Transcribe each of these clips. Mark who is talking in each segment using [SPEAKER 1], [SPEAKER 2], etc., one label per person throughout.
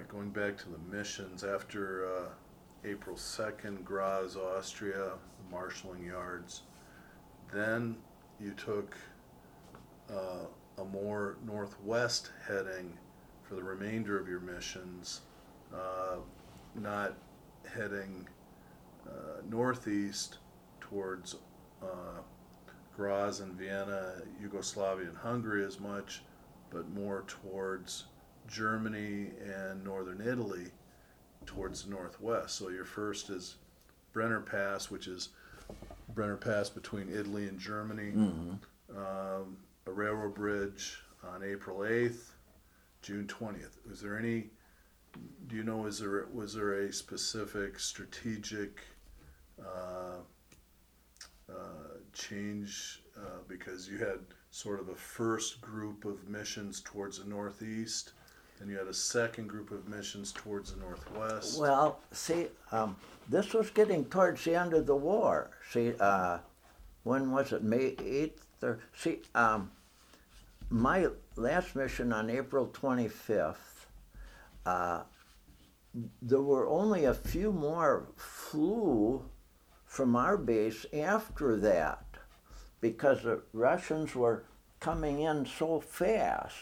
[SPEAKER 1] right, going back to the missions, after April 2nd, Graz, Austria, marshalling yards, then you took a more northwest heading for the remainder of your missions, not heading northeast towards Graz and Vienna, Yugoslavia and Hungary as much, but more towards Germany and northern Italy towards the northwest. So your first is Brenner Pass, which is Brenner Pass between Italy and Germany, a railroad bridge on April 8th, June 20th. Was there any, do you know, was there a specific strategic change because you had sort of a first group of missions towards the northeast, and you had a second group of missions towards the northwest?
[SPEAKER 2] Well, see, this was getting towards the end of the war. See, when was it, May 8th? My last mission on April 25th, there were only a few more flew from our base after that because the Russians were coming in so fast.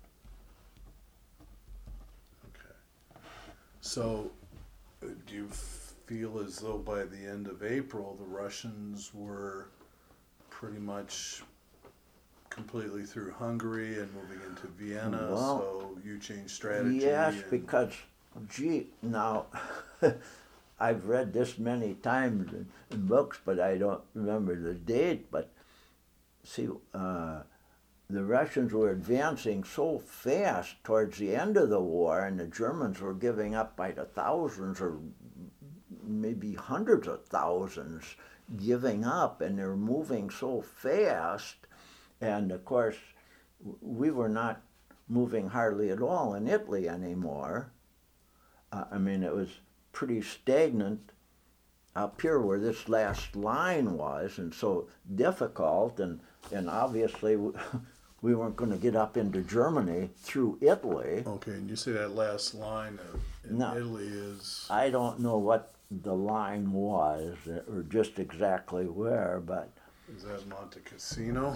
[SPEAKER 1] Okay. So, do you feel as though by the end of April the Russians were pretty much completely through Hungary and moving into Vienna,
[SPEAKER 2] well,
[SPEAKER 1] so you changed strategy?
[SPEAKER 2] Yes, because, gee, now, I've read this many times in books, but I don't remember the date, but see, the Russians were advancing so fast towards the end of the war, and the Germans were giving up by the thousands or maybe hundreds of thousands giving up, and they're moving so fast. And of course, we were not moving hardly at all in Italy anymore. I mean, it was pretty stagnant up here where this last line was, and so difficult, and obviously we weren't going to get up into Germany through Italy.
[SPEAKER 1] Okay, and you say that last line in Italy is? I
[SPEAKER 2] don't know what the line was, or just exactly where, but...
[SPEAKER 1] Is that Monte Cassino?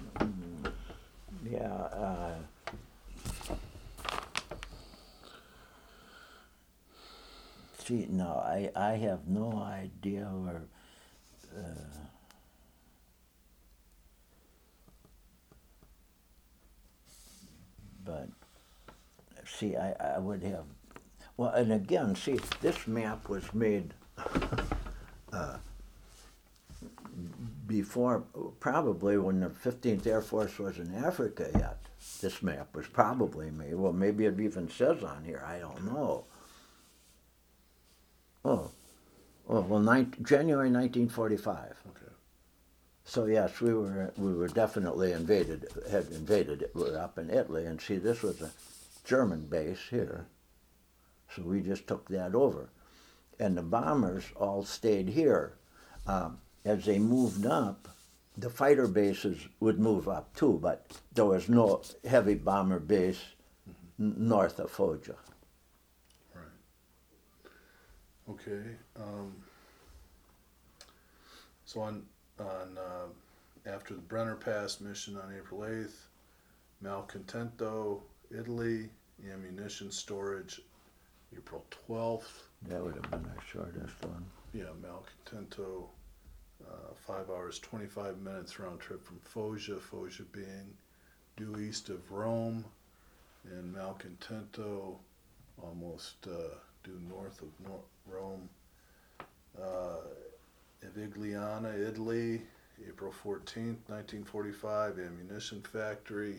[SPEAKER 2] Yeah. See, no, I have no idea where... but, see, I would have... Well, and again, see, this map was made... before, probably when the 15th Air Force was in Africa yet. This map was probably made. Well, maybe it even says on here, I don't know. Well, January 1945.
[SPEAKER 1] Okay.
[SPEAKER 2] So yes, we were definitely had invaded it. We were up in Italy, and see, this was a German base here. So we just took that over. And the bombers all stayed here. As they moved up, the fighter bases would move up too, but there was no heavy bomber base north of Foggia.
[SPEAKER 1] Right. Okay. So on after the Brenner Pass mission on April 8th, Malcontento, Italy, ammunition storage, April 12th.
[SPEAKER 2] That would have been our shortest one.
[SPEAKER 1] Yeah, Malcontento. 5 hours, 25 minutes round trip from Foggia, Foggia being due east of Rome, and Malcontento almost due north of Rome. Avigliana, Italy, April 14th, 1945, ammunition factory.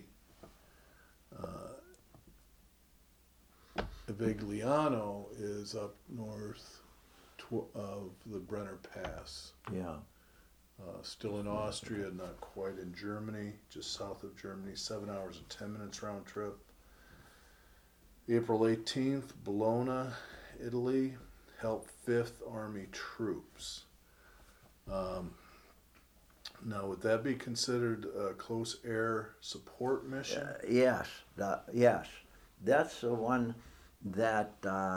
[SPEAKER 1] Avigliano is up north of the Brenner Pass.
[SPEAKER 2] Yeah.
[SPEAKER 1] Still in Austria, not quite in Germany, just south of Germany, 7 hours and 10 minutes round trip. April 18th, Bologna, Italy, help 5th Army troops. Now, would that be considered a close air support mission?
[SPEAKER 2] Yes, yes. That's the one that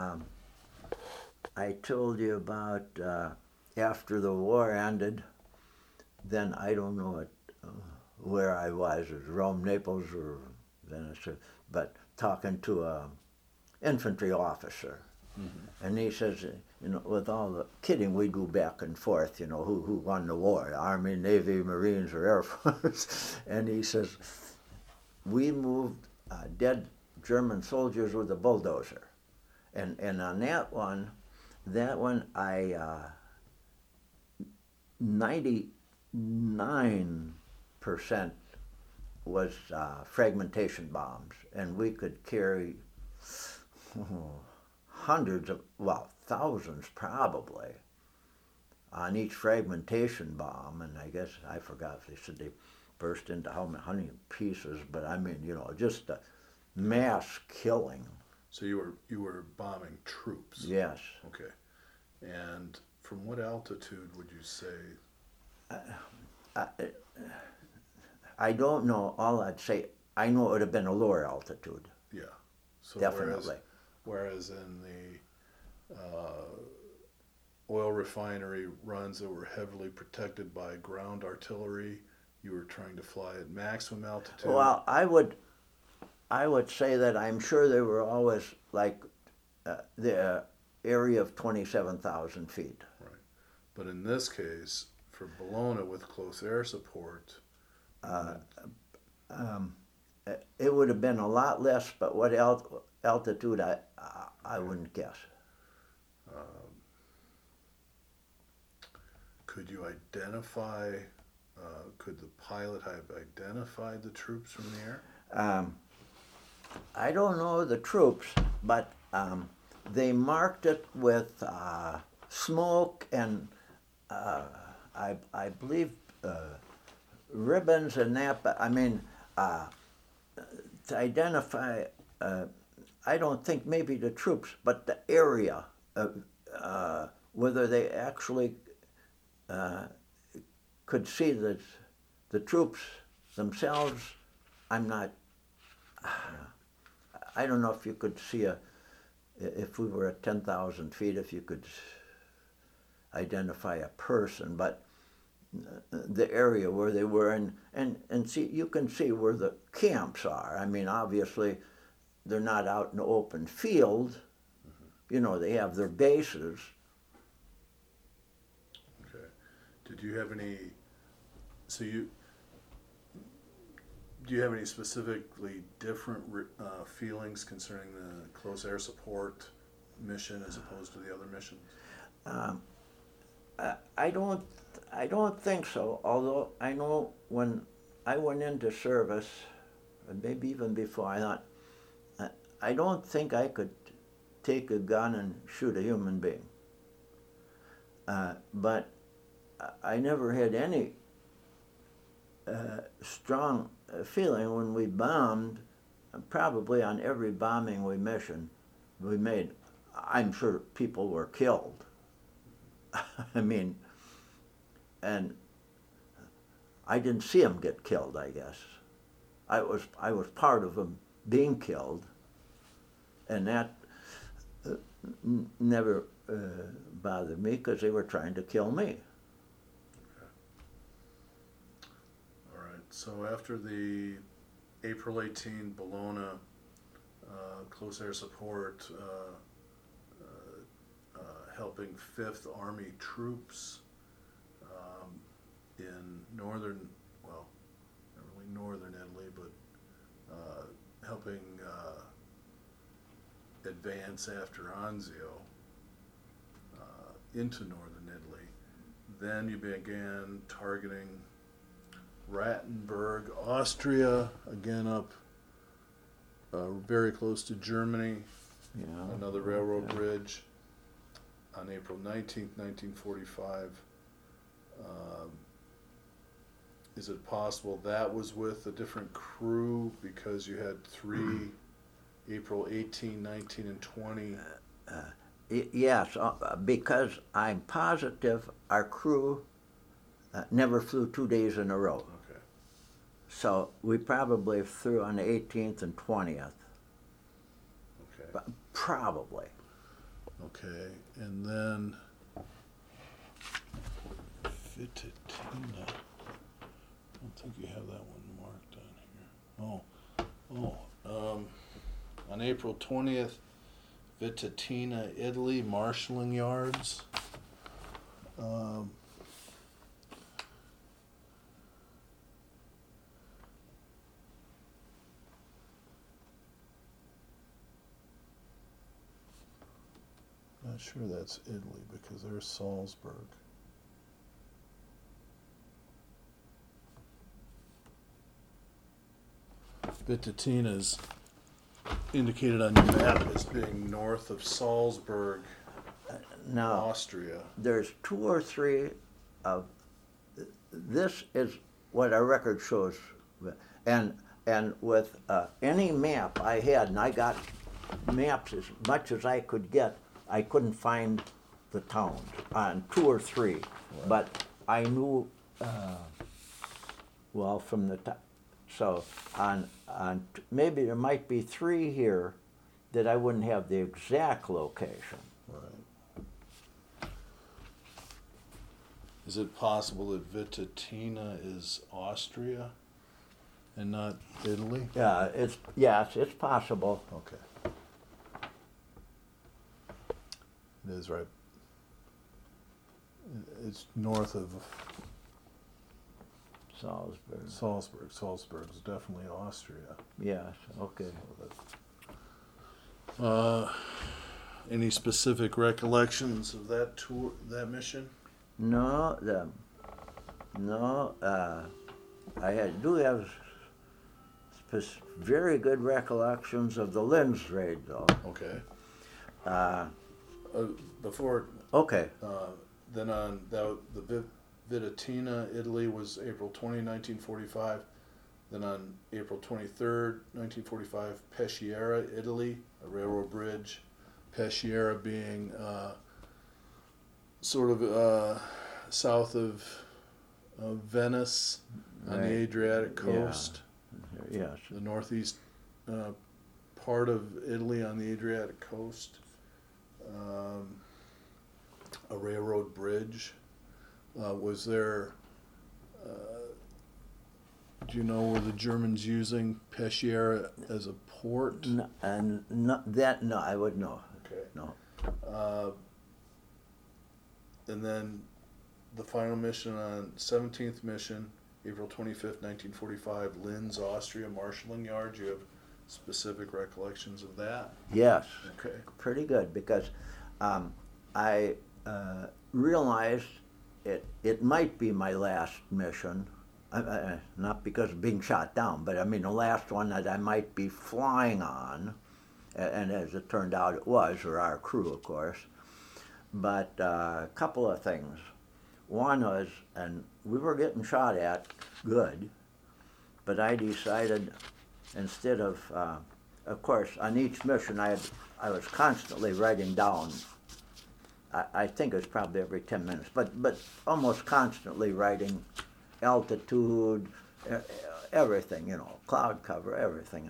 [SPEAKER 2] I told you about after the war ended, then I don't know where I was, it was Rome, Naples, or Venice, but talking to a infantry officer. Mm-hmm. And he says, with all the kidding we do back and forth, who won the war, Army, Navy, Marines, or Air Force. And he says, we moved dead German soldiers with a bulldozer. And on that one I 99% was fragmentation bombs, and we could carry thousands probably on each fragmentation bomb. And I guess I forgot if they said they burst into how many pieces, but I mean, just a mass killing.
[SPEAKER 1] So you were bombing troops?
[SPEAKER 2] Yes.
[SPEAKER 1] Okay. And from what altitude would you say?
[SPEAKER 2] I don't know. All I'd say, I know it would have been a lower altitude.
[SPEAKER 1] Yeah. So
[SPEAKER 2] definitely.
[SPEAKER 1] Whereas in the oil refinery runs that were heavily protected by ground artillery, you were trying to fly at maximum altitude?
[SPEAKER 2] Well, I would say that I'm sure they were always like the area of 27,000 feet.
[SPEAKER 1] Right. But in this case, for Bologna with close air support,
[SPEAKER 2] it would have been a lot less, but what altitude I wouldn't guess.
[SPEAKER 1] Could you identify, could the pilot have identified the troops from the air?
[SPEAKER 2] I don't know the troops, but they marked it with smoke and I believe ribbons and that, but I mean, to identify, I don't think maybe the troops, but the area, whether they actually could see the troops themselves, I'm not, I don't know if you could see if we were at 10,000 feet, if you could identify a person, but the area where they were, and see, you can see where the camps are. I mean, obviously, they're not out in the open field. Mm-hmm. They have their bases.
[SPEAKER 1] Okay. Did you have any, do you have any specifically different feelings concerning the close air support mission as opposed to the other missions?
[SPEAKER 2] I don't think so, although I know when I went into service, and maybe even before, I thought, I don't think I could take a gun and shoot a human being. But I never had any strong feeling when we bombed, probably on every bombing we made, I'm sure people were killed. I mean, and I didn't see them get killed, I guess. I was part of them being killed, and that never bothered me because they were trying to kill me.
[SPEAKER 1] Okay. All right. So after the April 18 Bologna close air support, helping 5th Army troops in northern Italy, but helping advance after Anzio into northern Italy. Then you began targeting Rattenberg, Austria, again up very close to Germany, another railroad bridge. On April 19th, 1945, is it possible that was with a different crew because you had 3, April 18, 19, and 20?
[SPEAKER 2] Yes, because I'm positive our crew never flew 2 days in a row.
[SPEAKER 1] Okay.
[SPEAKER 2] So we probably flew on the 18th and 20th.
[SPEAKER 1] Okay.
[SPEAKER 2] Probably.
[SPEAKER 1] Okay, and then Vitatina. I don't think you have that one marked on here. On April 20th, Vitatina, Italy, marshalling yards. Not sure that's Italy because there's Salzburg. Vitatina is indicated on your map as being north of Salzburg,
[SPEAKER 2] Now,
[SPEAKER 1] Austria.
[SPEAKER 2] there's 2 or 3 of this is what our record shows, and with any map I had, and I got maps as much as I could get, I couldn't find the towns on 2 or 3, but I knew well from the so on maybe there might be 3 here that I wouldn't have the exact location.
[SPEAKER 1] Right. Is it possible that Vitatina is Austria and not Italy?
[SPEAKER 2] Yeah, it's possible.
[SPEAKER 1] Okay. It is right. It's north of
[SPEAKER 2] Salzburg.
[SPEAKER 1] Salzburg. Salzburg is definitely Austria.
[SPEAKER 2] Yes, okay.
[SPEAKER 1] Any specific recollections of that tour, that mission?
[SPEAKER 2] No, I do have very good recollections of the Linz raid, though.
[SPEAKER 1] Okay. Before
[SPEAKER 2] Okay.
[SPEAKER 1] then on the Vitatina, Italy was April 20, 1945. Then on April 23rd, 1945, Peschiera, Italy, a railroad bridge. Peschiera being sort of south of Venice on the
[SPEAKER 2] Right.
[SPEAKER 1] Adriatic coast.
[SPEAKER 2] Yes.
[SPEAKER 1] The northeast part of Italy on the Adriatic coast. A railroad bridge. Was there, do you know, were the Germans using Peschiera as a port?
[SPEAKER 2] No, I would know.
[SPEAKER 1] Okay.
[SPEAKER 2] No.
[SPEAKER 1] And then the final mission on 17th mission, April 25th, 1945, Linz, Austria, marshalling yard. Do you have specific recollections of that?
[SPEAKER 2] Yes.
[SPEAKER 1] Okay.
[SPEAKER 2] Pretty good, because I realized it might be my last mission, not because of being shot down, but I mean the last one that I might be flying on, and as it turned out it was, or our crew of course. But a couple of things. One was, and we were getting shot at good, but I decided instead of course on each mission I was constantly writing down, I think it was probably every 10 minutes, but almost constantly writing altitude, everything, you know, cloud cover, everything,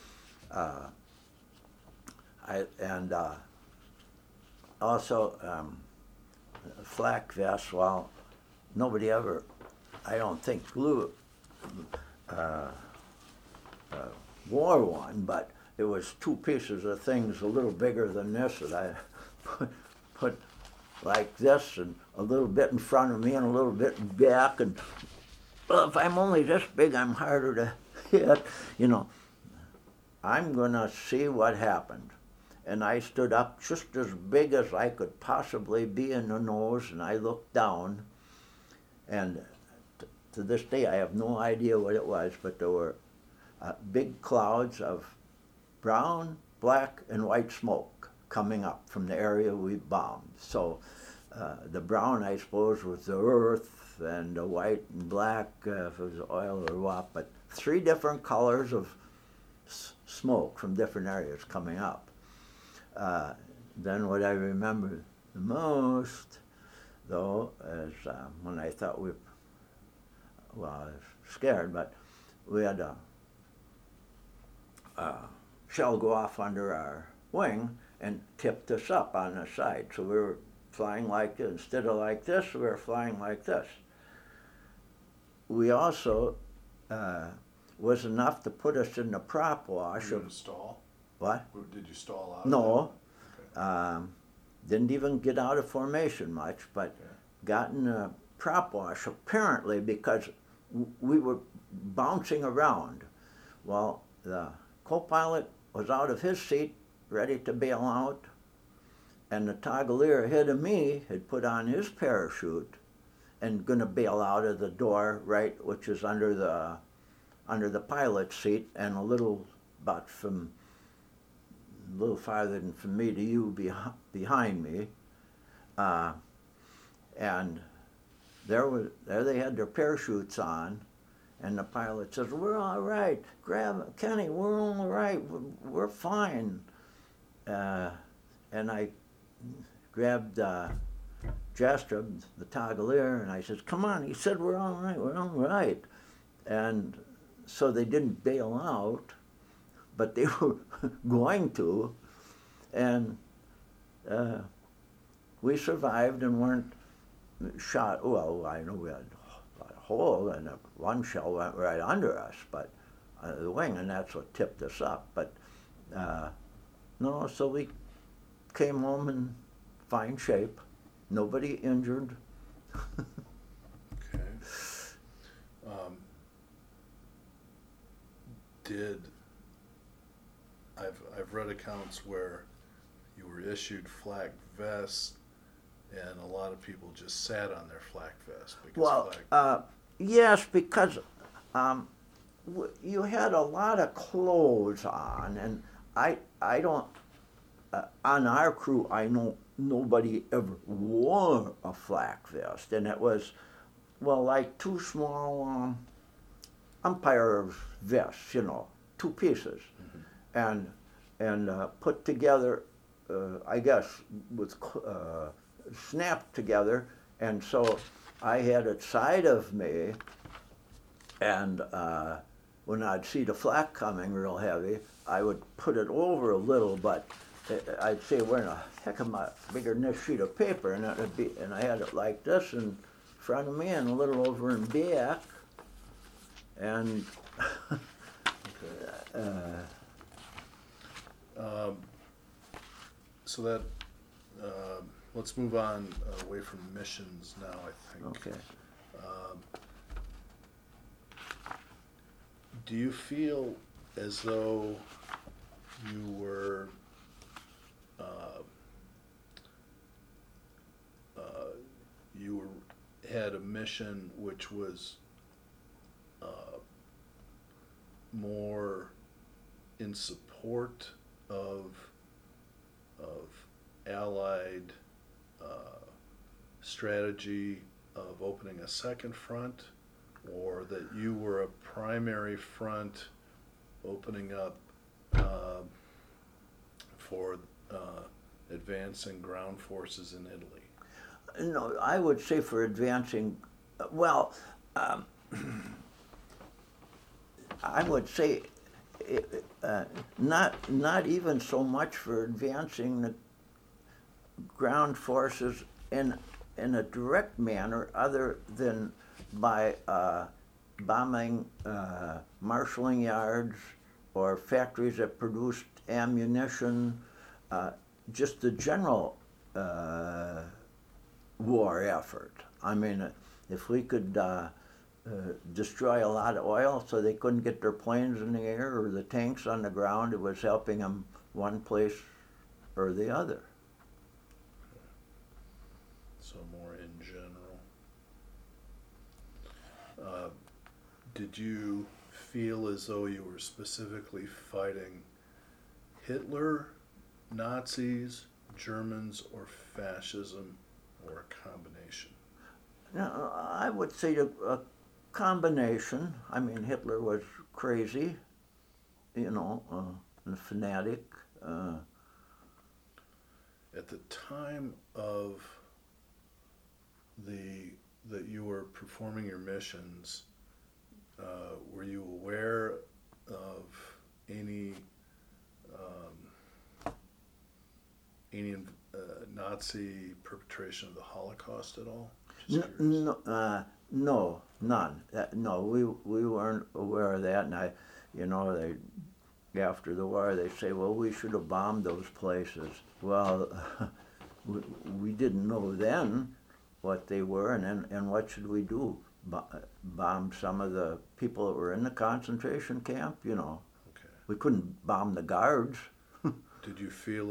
[SPEAKER 2] and also flak vests. Well, nobody ever, I don't think, wore one, but it was 2 pieces of things a little bigger than this that I put like this, and a little bit in front of me and a little bit back, and well, if I'm only this big, I'm harder to hit, you know. I'm gonna see what happened. And I stood up just as big as I could possibly be in the nose, and I looked down, and to this day I have no idea what it was, but there were big clouds of brown, black, and white smoke coming up from the area we bombed. So the brown, I suppose, was the earth, and the white and black, if it was oil or what, but 3 different colors of smoke from different areas coming up. Then what I remember the most, though, is when I thought I was scared, but we had a shell go off under our wing, and tipped us up on the side. So we were flying like this. Instead of like this, we were flying like this. We also was enough to put us in the prop wash.
[SPEAKER 1] Were you in a stall?
[SPEAKER 2] What?
[SPEAKER 1] Did you stall out?
[SPEAKER 2] No.
[SPEAKER 1] Okay.
[SPEAKER 2] Didn't even get out of formation much, but
[SPEAKER 1] Okay.
[SPEAKER 2] got in a prop wash apparently because we were bouncing around. Well, the co-pilot was out of his seat, ready to bail out, and the toggler ahead of me had put on his parachute and gonna bail out of the door, right, which is under the pilot's seat, and a little farther than from me to you behind me, and there they had their parachutes on, and the pilot says, "We're all right. Grab Kenny. We're all right. We're fine." And I grabbed Jastreb, the toggler, and I said, "Come on." He said, "We're all right. We're all right." And so they didn't bail out, but they were going to, and we survived and weren't shot. Well, I know we had a hole, and one shell went right under us, but the wing, and that's what tipped us up. But no, so we came home in fine shape, nobody injured.
[SPEAKER 1] Okay. I've read accounts where you were issued flak vests, and a lot of people just sat on their flak vest because
[SPEAKER 2] Well, yes, because you had a lot of clothes on, and I don't. On our crew, I know nobody ever wore a flak vest, and it was, well, like two small umpire vests, you know, two pieces, and put together, I guess, with snapped together, and so I had it side of me, and when I'd see the flak coming real heavy, I would put it over a little, but I'd say we're in a heck of a bigger than this sheet of paper, and and I had it like this in front of me and a little over in back, and
[SPEAKER 1] so that let's move on away from missions now, I think.
[SPEAKER 2] okay.
[SPEAKER 1] Do you feel as though you were had a mission which was more in support of Allied strategy of opening a second front, or that you were a primary front opening up for advancing ground forces in Italy?
[SPEAKER 2] No, I would say for advancing, well, I would say not even so much for advancing the ground forces in a direct manner, other than by bombing marshalling yards or factories that produced ammunition, just the general war effort. I mean, if we could destroy a lot of oil so they couldn't get their planes in the air or the tanks on the ground, it was helping them one place or the other.
[SPEAKER 1] So more in general. Did you feel as though you were specifically fighting Hitler, Nazis, Germans, or fascism, or a combination?
[SPEAKER 2] Now, I would say a combination. I mean, Hitler was crazy, you know, a fanatic.
[SPEAKER 1] At the time of that you were performing your missions, were you aware of any any Nazi perpetration of the Holocaust at all?
[SPEAKER 2] No, none. No, we weren't aware of that, and after the war, they say, well, we should have bombed those places. Well, we didn't know then what they were, and what should we do? Bomb some of the people that were in the concentration camp?
[SPEAKER 1] Okay.
[SPEAKER 2] We couldn't bomb the guards.
[SPEAKER 1] Did you feel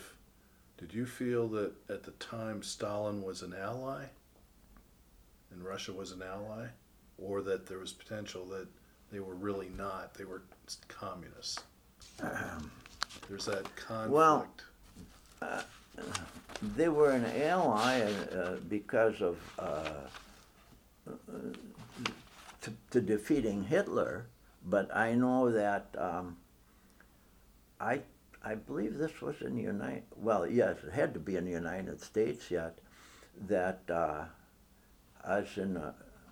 [SPEAKER 1] that at the time Stalin was an ally and Russia was an ally, or that there was potential that they were really not, they were communists? There's that conflict.
[SPEAKER 2] Well, they were an ally because of to defeating Hitler, but I know that I believe this was in the yes, it had to be in the United States yet, that I was in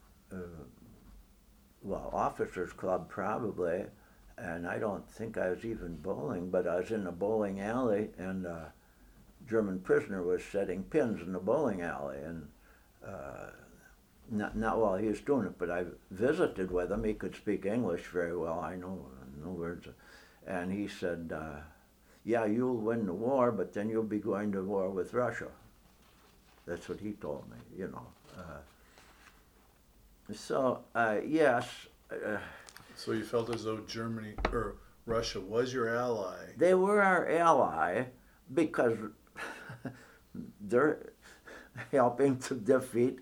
[SPEAKER 2] officers club probably, and I don't think I was even bowling, but I was in a bowling alley, and a German prisoner was setting pins in the bowling alley, and not while he was doing it, but I visited with him. He could speak English very well. I know no words, and he said, "Yeah, you'll win the war, but then you'll be going to war with Russia." That's what he told me. So yes.
[SPEAKER 1] So you felt as though Germany or Russia was your ally?
[SPEAKER 2] They were our ally because they're helping to defeat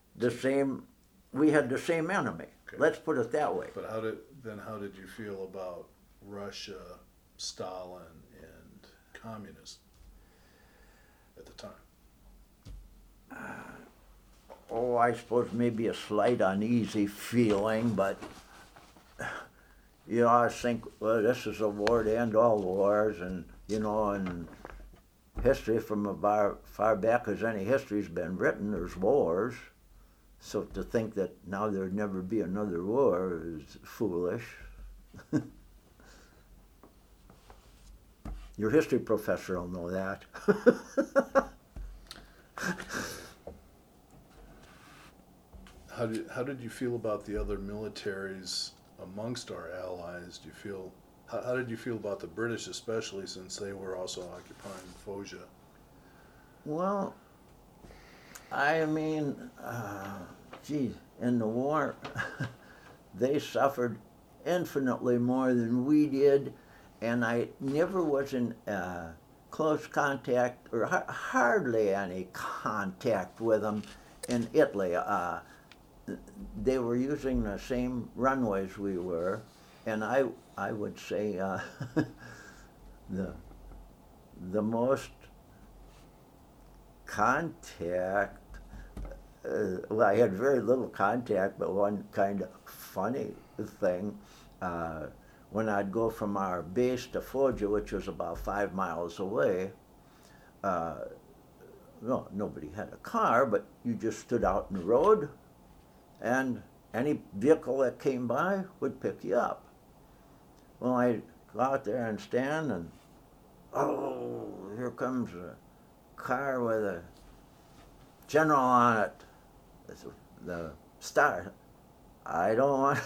[SPEAKER 2] we had the same enemy.
[SPEAKER 1] Okay.
[SPEAKER 2] Let's put it that way.
[SPEAKER 1] But how did you feel about Russia, Stalin, and communism at the time?
[SPEAKER 2] I suppose maybe a slight uneasy feeling, but I think, well, this is a war to end all wars, and and history from as far back as any history's been written, there's wars. So to think that now there'd never be another war is foolish. Your history professor will know that.
[SPEAKER 1] How did you feel about the other militaries amongst our allies? How did you feel about the British, especially since they were also occupying Fallujah?
[SPEAKER 2] Well, I mean, in the war, they suffered infinitely more than we did, and I never was in close contact, or hardly any contact with them in Italy. They were using the same runways we were, and I would say the most contact, I had very little contact, but one kind of funny thing, when I'd go from our base to Foggia, which was about 5 miles away, nobody had a car, but you just stood out in the road, and any vehicle that came by would pick you up. Well, I'd go out there and stand, and here comes a car with a general on it. It's the star. I don't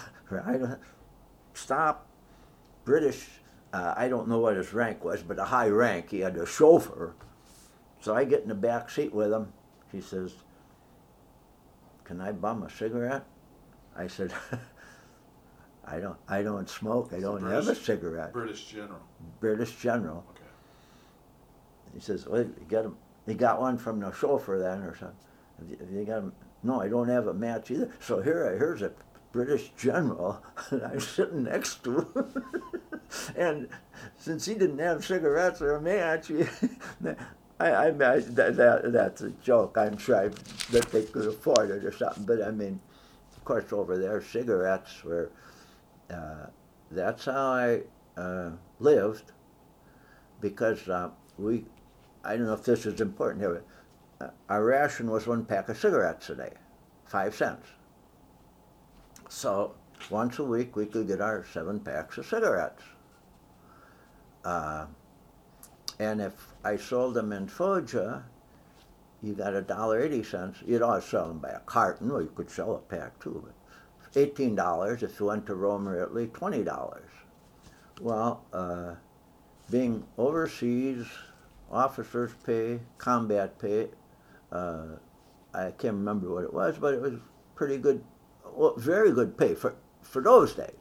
[SPEAKER 2] stop. British, I don't know what his rank was, but a high rank. He had a chauffeur. So I get in the back seat with him. He says, "Can I bum a cigarette?" I said, I don't smoke. I don't have a cigarette.
[SPEAKER 1] British general.
[SPEAKER 2] British general.
[SPEAKER 1] Okay.
[SPEAKER 2] He says, "Well, you got one from the chauffeur then, or something? Have you got him?" "No, I don't have a match either." So here's a British general, and I'm sitting next to him. And since he didn't have cigarettes or a match, that's a joke. I'm sure that they could afford it or something. But I mean, of course, over there, cigarettes were. That's how I lived, because I don't know if this is important here, but our ration was 1 pack of cigarettes a day, 5 cents. So once a week we could get our 7 packs of cigarettes. And if I sold them in Foggia, you got $1.80. You'd always sell them by a carton, or you could sell a pack too. But $18 if you went to Rome or Italy, $20. Well, being overseas, officers pay, combat pay. I can't remember what it was, but it was pretty good, well, very good pay for those days.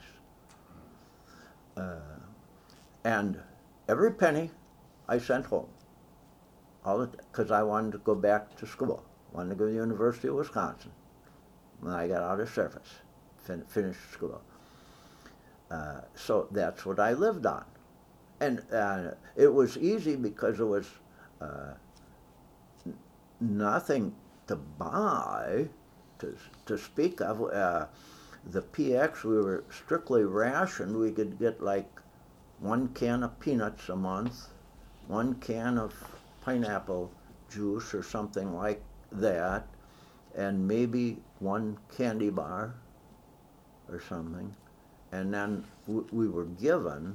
[SPEAKER 2] And every penny I sent home, all because I wanted to go back to school. I wanted to go to the University of Wisconsin when I got out of service, finished school. So that's what I lived on. And it was easy because it was nothing to buy, to speak of. The PX, we were strictly rationed. We could get like 1 can of peanuts a month, 1 can of pineapple juice or something like that, and maybe 1 candy bar or something. And then we were given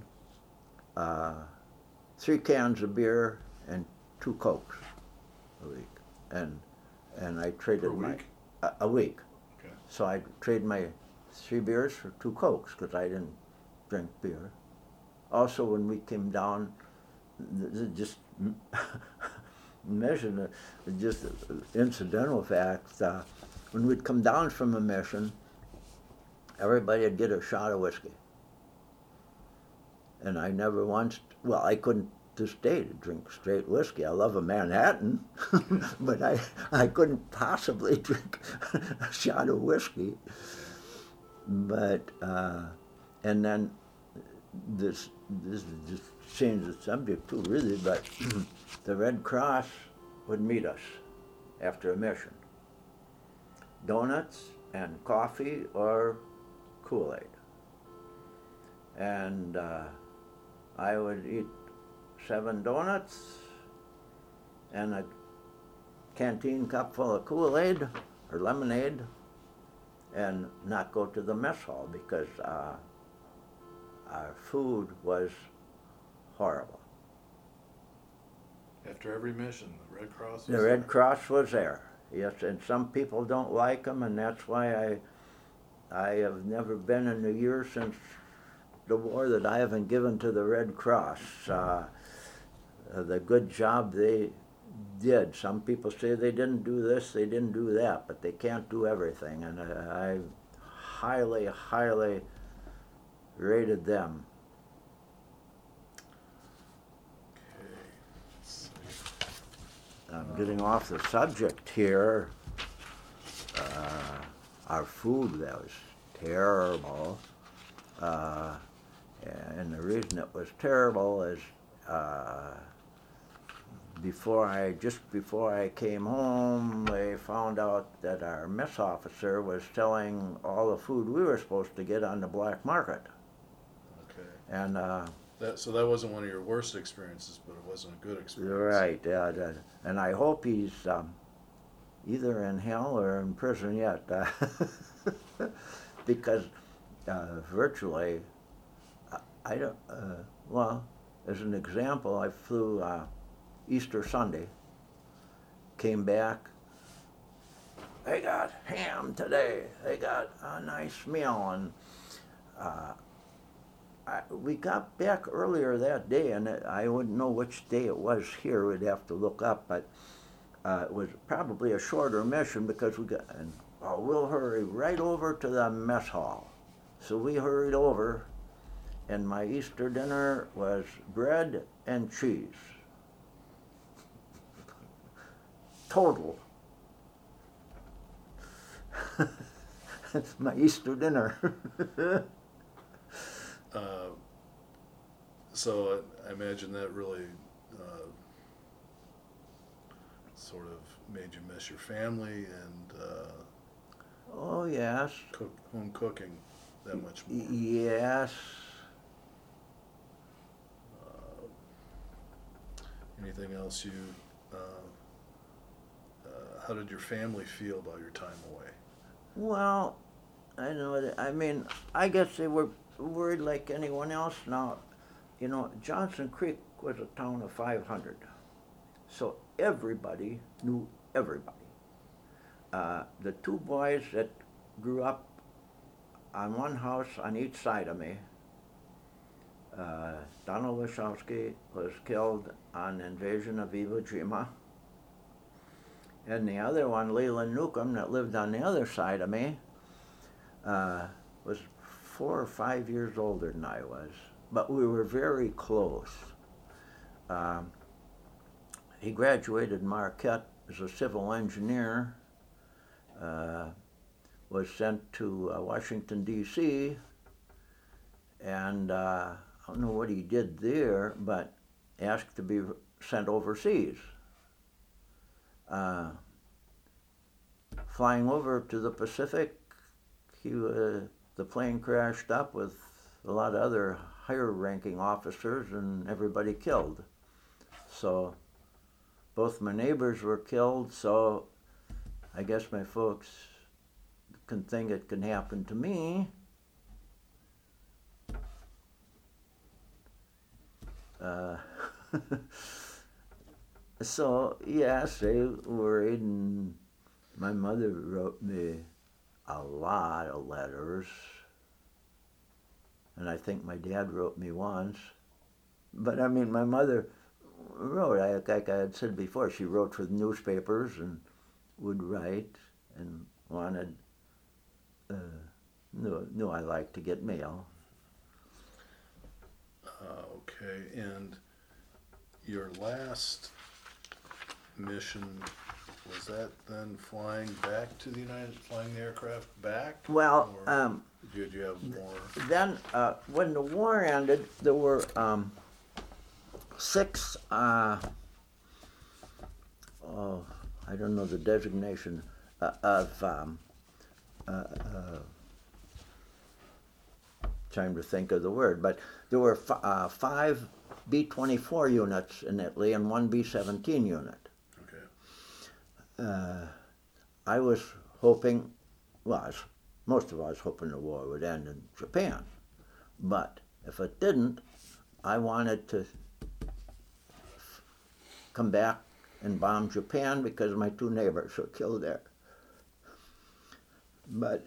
[SPEAKER 2] 3 cans of beer and 2 Cokes a week. And I traded a week.
[SPEAKER 1] Okay.
[SPEAKER 2] So I traded my 3 beers for 2 Cokes because I didn't drink beer. Also, when we came down, just mission, just incidental fact, when we'd come down from a mission, everybody would get a shot of whiskey. And I never once, well, I couldn't to this day to drink straight whiskey. I love a Manhattan, but I couldn't possibly drink a shot of whiskey. But, and then this just changed the subject too, really, but the Red Cross would meet us after a mission. Donuts and coffee or Kool-Aid. And I would eat 7 donuts and a canteen cup full of Kool-Aid or lemonade and not go to the mess hall because our food was horrible.
[SPEAKER 1] After every mission, the Red Cross was
[SPEAKER 2] The Red Cross was there, yes, and some people don't like them, and that's why I have never been in the years since the war that I haven't given to the Red Cross. The good job they did. Some people say they didn't do this, they didn't do that, but they can't do everything, and I highly, highly rated them. I'm getting off the subject here. Our food, that was terrible. And the reason it was terrible is just before I came home, they found out that our mess officer was selling all the food we were supposed to get on the black market.
[SPEAKER 1] Okay.
[SPEAKER 2] And
[SPEAKER 1] so that wasn't one of your worst experiences, but it wasn't a good experience.
[SPEAKER 2] right, and I hope he's either in hell or in prison yet, because virtually, I don't. Well, as an example, I flew Easter Sunday, came back. They got ham today. They got a nice meal, and we got back earlier that day, and I wouldn't know which day it was here. We'd have to look up, but it was probably a shorter mission because we'll hurry right over to the mess hall. So we hurried over, and my Easter dinner was bread and cheese. Total. My Easter dinner.
[SPEAKER 1] So I imagine that really sort of made you miss your family and
[SPEAKER 2] Oh, yes.
[SPEAKER 1] home cooking that much more.
[SPEAKER 2] Yes.
[SPEAKER 1] Anything else you? How did your family feel about your time away?
[SPEAKER 2] Well, I know. I mean, I guess they were worried like anyone else. Now, you know, Johnson Creek was a town of 500. So everybody knew everybody. The two boys that grew up on one house on each side of me, Donald Wachowski was killed on invasion of Iwo Jima. And the other one, Leland Newcomb, that lived on the other side of me, was 4 or 5 years older than I was. But we were very close. He graduated Marquette as a civil engineer, was sent to Washington, D.C., and I don't know what he did there, but asked to be sent overseas. Flying over to the Pacific, the plane crashed up with a lot of other higher-ranking officers and everybody killed. So both my neighbors were killed, so I guess my folks can think it can happen to me. So, yes, they worried, and my mother wrote me a lot of letters, and I think my dad wrote me once. But, I mean, my mother wrote, like I had said before, she wrote for the newspapers and would write and wanted, knew I liked to get mail.
[SPEAKER 1] Okay, and your last mission, was that then flying the aircraft back?
[SPEAKER 2] Well,
[SPEAKER 1] did you have more?
[SPEAKER 2] Then, when the war ended, there were 6, I don't know the designation of, trying to think of the word, but there were 5 B-24 units in Italy and 1 B-17 unit.
[SPEAKER 1] Okay.
[SPEAKER 2] I was hoping, most of us hoping the war would end in Japan. But if it didn't, I wanted to come back and bomb Japan because my 2 neighbors were killed there. But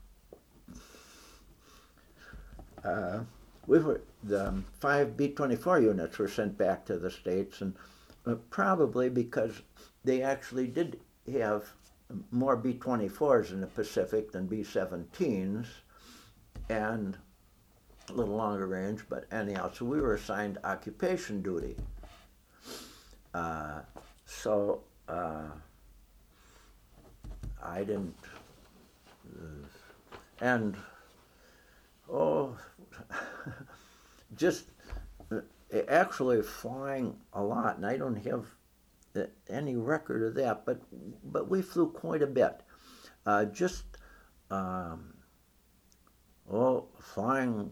[SPEAKER 2] the 5 B-24 units were sent back to the States, and probably because they actually did have more B-24s in the Pacific than B-17s, and a little longer range, but anyhow, so we were assigned occupation duty. So I didn't, and just actually flying a lot, and I don't have any record of that, but we flew quite a bit. Flying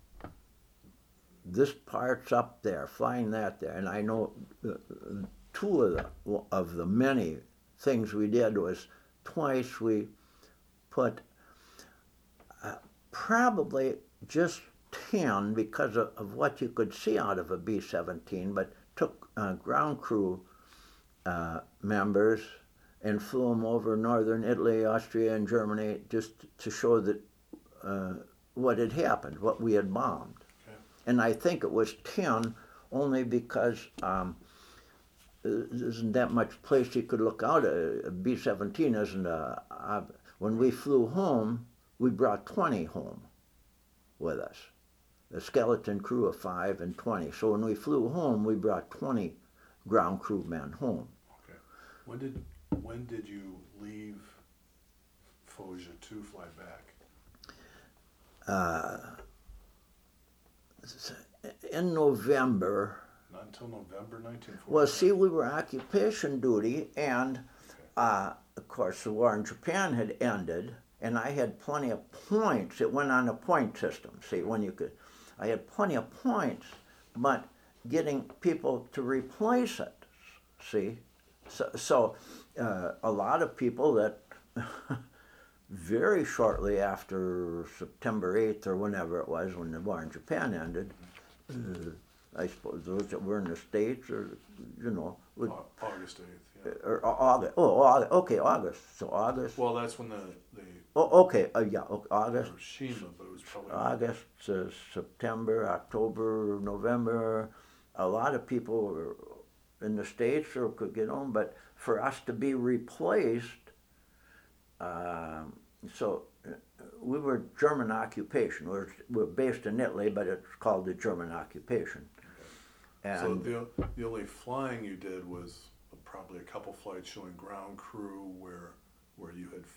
[SPEAKER 2] this part's up there, flying that there, and I know 2 of the many things we did was twice we put probably just 10 because of what you could see out of a B-17, but took ground crew members and flew them over northern Italy, Austria, and Germany just to show that what had happened, what we had bombed. Okay. And I think it was 10 only because there isn't that much place you could look out. A B-17 isn't when we flew home, we brought 20 home with us. The skeleton crew of 5 and 20. So when we flew home, we brought 20 ground crew men home.
[SPEAKER 1] Okay. When did you leave Foggia to fly back?
[SPEAKER 2] In November.
[SPEAKER 1] Not until November 1945?
[SPEAKER 2] Well, see, we were occupation duty, and of course the war in Japan had ended, and I had plenty of points. It went on a point system, see, I had plenty of points, but getting people to replace it, see. So a lot of people that very shortly after September 8th or whenever it was when the war in Japan ended, I suppose those that were in the States, or would,
[SPEAKER 1] August 8th, yeah.
[SPEAKER 2] or August. Oh, August. Okay, August. So August.
[SPEAKER 1] Well, that's when the
[SPEAKER 2] Oh, okay. Yeah, okay, August.
[SPEAKER 1] Hiroshima, but it was probably
[SPEAKER 2] August, September, October, November. A lot of people were in the States or could get home, but for us to be replaced, so we were German occupation. We're based in Italy, but it's called the German occupation. And
[SPEAKER 1] so the only flying you did was probably a couple flights showing ground crew where you had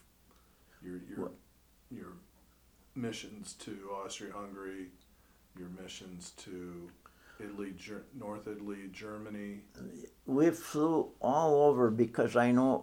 [SPEAKER 1] your missions to Austria-Hungary, your missions to Italy, North Italy, Germany.
[SPEAKER 2] We flew all over because I know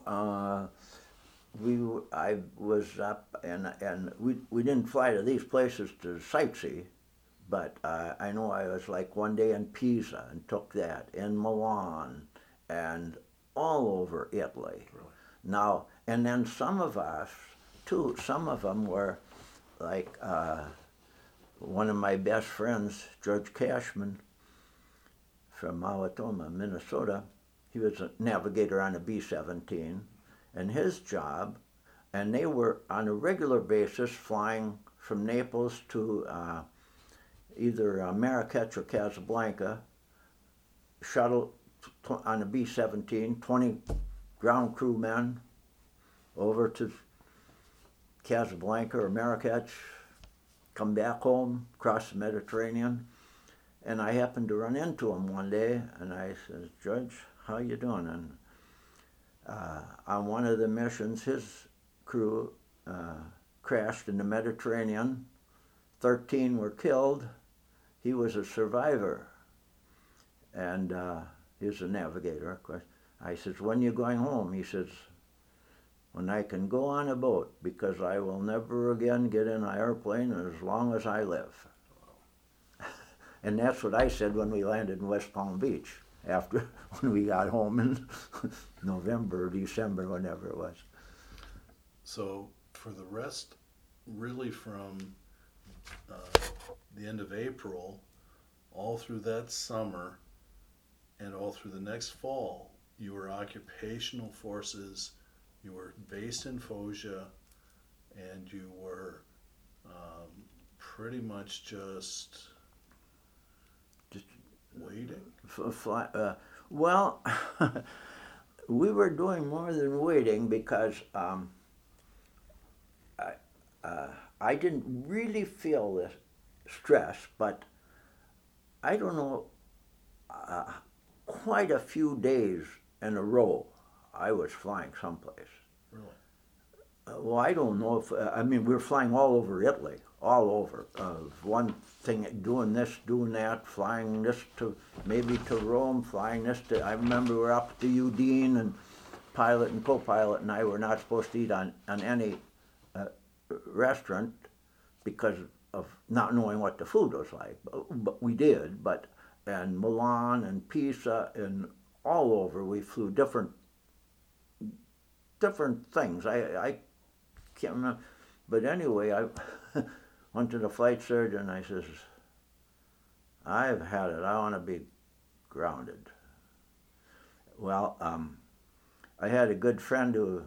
[SPEAKER 2] I was up and we didn't fly to these places to sightsee, but I know I was like one day in Pisa and took that, in Milan, and all over Italy.
[SPEAKER 1] Really?
[SPEAKER 2] Now, and then some of us, too, some of them were like one of my best friends, George Cashman, from Mawatoma, Minnesota. He was a navigator on a B-17, and his job, and they were on a regular basis flying from Naples to either Marrakech or Casablanca, shuttle on a B-17, 20 ground crew men over to Casablanca or Marrakech, come back home, cross the Mediterranean. And I happened to run into him one day, and I said, "Judge, how you doing?" And on one of the missions, his crew crashed in the Mediterranean. 13 were killed. He was a survivor, and he was a navigator, of course. I says, "When you going home?" He says, "When I can go on a boat, because I will never again get in an airplane as long as I live." And that's what I said when we landed in West Palm Beach, after when we got home in November or December, whenever it was.
[SPEAKER 1] So for the rest, really from the end of April, all through that summer, and all through the next fall, you were occupational forces, you were based in Foggia, and you were pretty much just waiting.
[SPEAKER 2] Well, we were doing more than waiting because I didn't really feel the stress, but I don't know, quite a few days in a row I was flying someplace.
[SPEAKER 1] Really?
[SPEAKER 2] Well, I don't know if, we were flying all over Italy, all over. One thing, doing this, doing that, flying this to, maybe to Rome, flying this to, I remember we were up to Udine, and pilot and co-pilot and I were not supposed to eat on any restaurant because of not knowing what the food was like. But we did, and Milan and Pisa and all over, we flew different things. I can't remember. But anyway, I went to the flight surgeon. I says, "I've had it. I want to be grounded." Well, I had a good friend who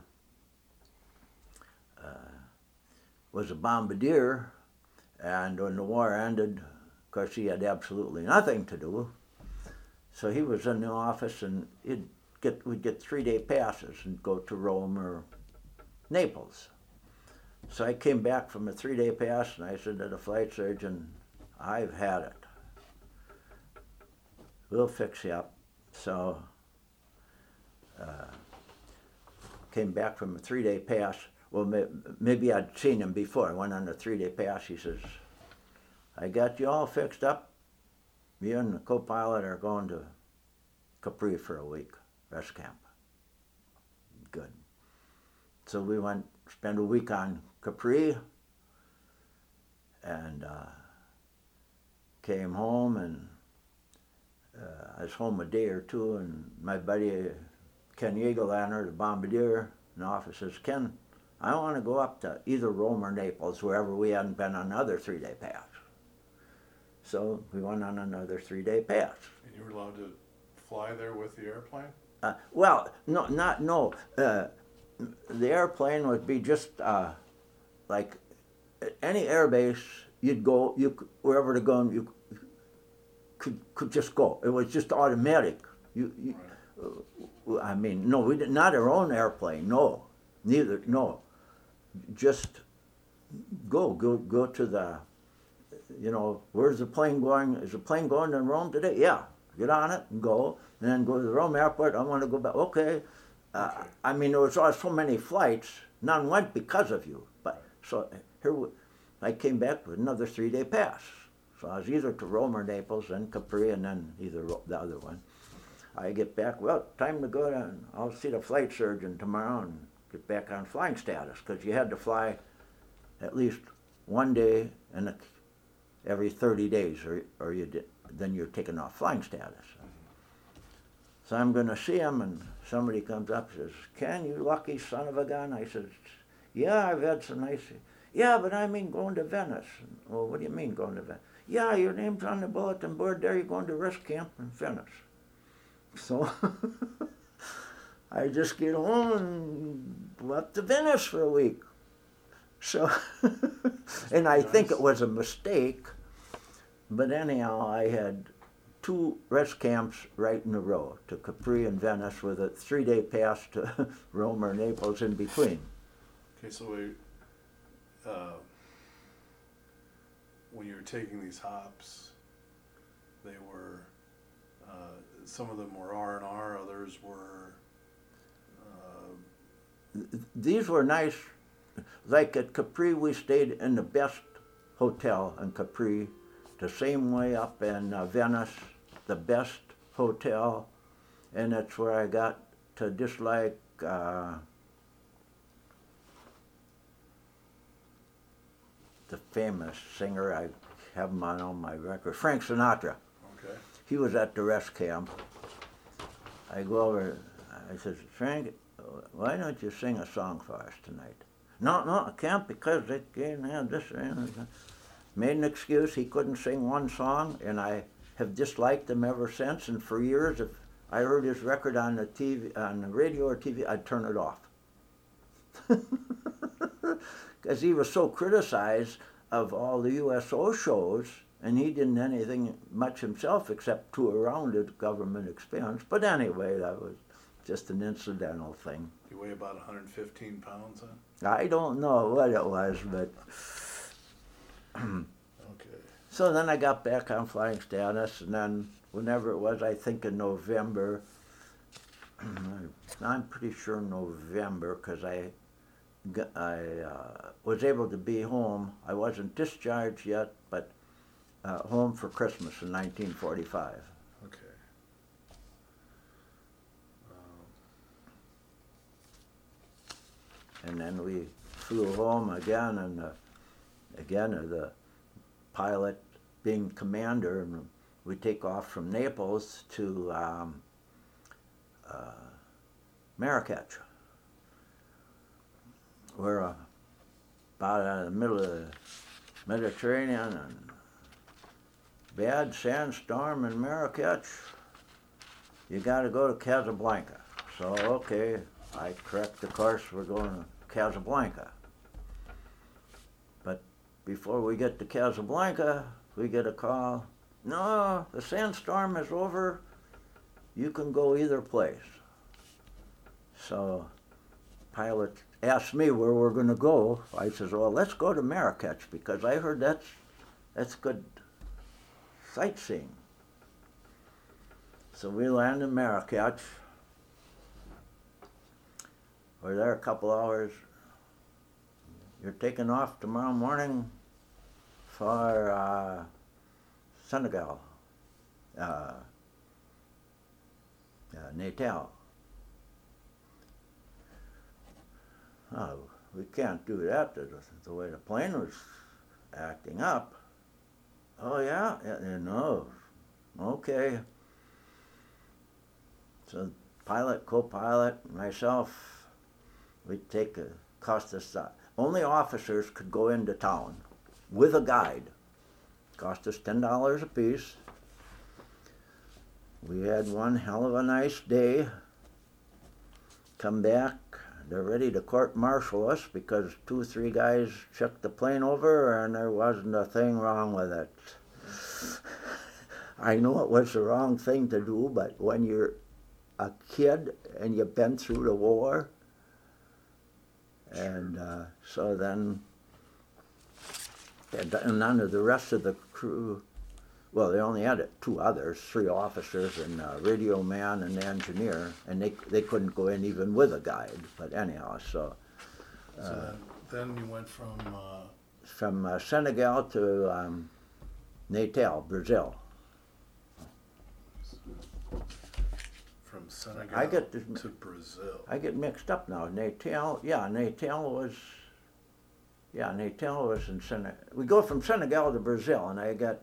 [SPEAKER 2] was a bombardier, and when the war ended, of course, he had absolutely nothing to do. So he was in the office, and we'd get 3-day passes and go to Rome or Naples. So I came back from a 3-day pass, and I said to the flight surgeon, "I've had it. We'll fix you up." So came back from a 3-day pass. Well, maybe I'd seen him before. I went on a 3-day pass. He says, "I got you all fixed up. You and the co-pilot are going to Capri for a week, rest camp." Good. So we went, spent a week on Capri, and came home, and I was home a day or two, and my buddy Ken Yeagelander, the bombardier in the office, says, "Ken, I want to go up to either Rome or Naples, wherever we hadn't been on another 3-day pass." So we went on another 3-day pass.
[SPEAKER 1] And you were allowed to fly there with the airplane?
[SPEAKER 2] Well, no. The airplane would be just like any airbase. You'd go, wherever to go, you could just go. It was just automatic.
[SPEAKER 1] Right.
[SPEAKER 2] I mean, no, we did not our own airplane. No, neither. No, just go to the. Where's the plane going? Is the plane going to Rome today? Yeah, get on it and go. And then go to the Rome airport. I want to go back. Okay. I mean, there was so many flights. None went because of you. But so here I came back with another 3-day pass. So I was either to Rome or Naples, then Capri, and then either the other one. I get back. Well, time to go. I'll see the flight surgeon tomorrow and get back on flying status because you had to fly at least one day and every 30 days, or then you're taken off flying status. So I'm going to see him, and somebody comes up and says, "Ken, you lucky son of a gun?" I said, "Yeah, I've had some nice." "Yeah, but I mean going to Venice." "Well, what do you mean going to Venice?" "Yeah, your name's on the bulletin board there. You're going to rest camp in Venice." So I just get home and left to Venice for a week. So, and I think it was a mistake, but anyhow, I had 2 rest camps right in a row, to Capri and Venice, with a 3-day pass to Rome or Naples in between.
[SPEAKER 1] Okay, so when you were taking these hops, they were, some of them were R&R, others were...
[SPEAKER 2] These were nice. Like at Capri, we stayed in the best hotel in Capri. The same way up in Venice, the best hotel, and that's where I got to dislike the famous singer. I have him on all my records, Frank Sinatra.
[SPEAKER 1] Okay.
[SPEAKER 2] He was at the rest camp. I go over, I said, "Frank, why don't you sing a song for us tonight?" No, I can't because they can't have this. Made an excuse. He couldn't sing one song, and I have disliked him ever since. And for years, if I heard his record on the TV, on the radio or TV, I'd turn it off. Because he was so criticized of all the USO shows, and he didn't anything much himself except tour around at government expense. But anyway, that was just an incidental thing.
[SPEAKER 1] You weigh about 115 pounds, huh?
[SPEAKER 2] I don't know what it was, but...
[SPEAKER 1] Okay.
[SPEAKER 2] So then I got back on flying status, and then whenever it was, I think in November, I'm pretty sure November, because I was able to be home. I wasn't discharged yet, but home for Christmas in 1945.
[SPEAKER 1] Okay.
[SPEAKER 2] And then we flew home again, and again the pilot being commander, and we take off from Naples to Marrakech. We're about in the middle of the Mediterranean, and bad sandstorm in Marrakech. You got to go to Casablanca. So, okay, I correct the course, we're going to Casablanca. But before we get to Casablanca, we get a call, "No, the sandstorm is over, you can go either place." So pilot asked me where we're going to go. I says, "Well, let's go to Marrakech, because I heard that's good sightseeing." So we land in Marrakech. We're there a couple hours. You're taking off tomorrow morning for Senegal, Natal. Oh, we can't do that, the way the plane was acting up. "Oh, yeah? No. Okay." So pilot, co-pilot, myself, we'd cost us, only officers could go into town with a guide. Cost us $10 a piece. We had one hell of a nice day. Come back, they're ready to court-martial us because 2 or 3 guys checked the plane over and there wasn't a thing wrong with it. I know it was the wrong thing to do, but when you're a kid and you've been through the war, and so then, and none of the rest of the crew, well, they only had 2 others, 3 officers and a radio man and the engineer, and they couldn't go in even with a guide. But anyhow, so.
[SPEAKER 1] Then you went
[SPEAKER 2] from Senegal to Natal, Brazil.
[SPEAKER 1] From Senegal to Brazil.
[SPEAKER 2] I get mixed up now. Natal was in Senegal. We go from Senegal to Brazil, and I got,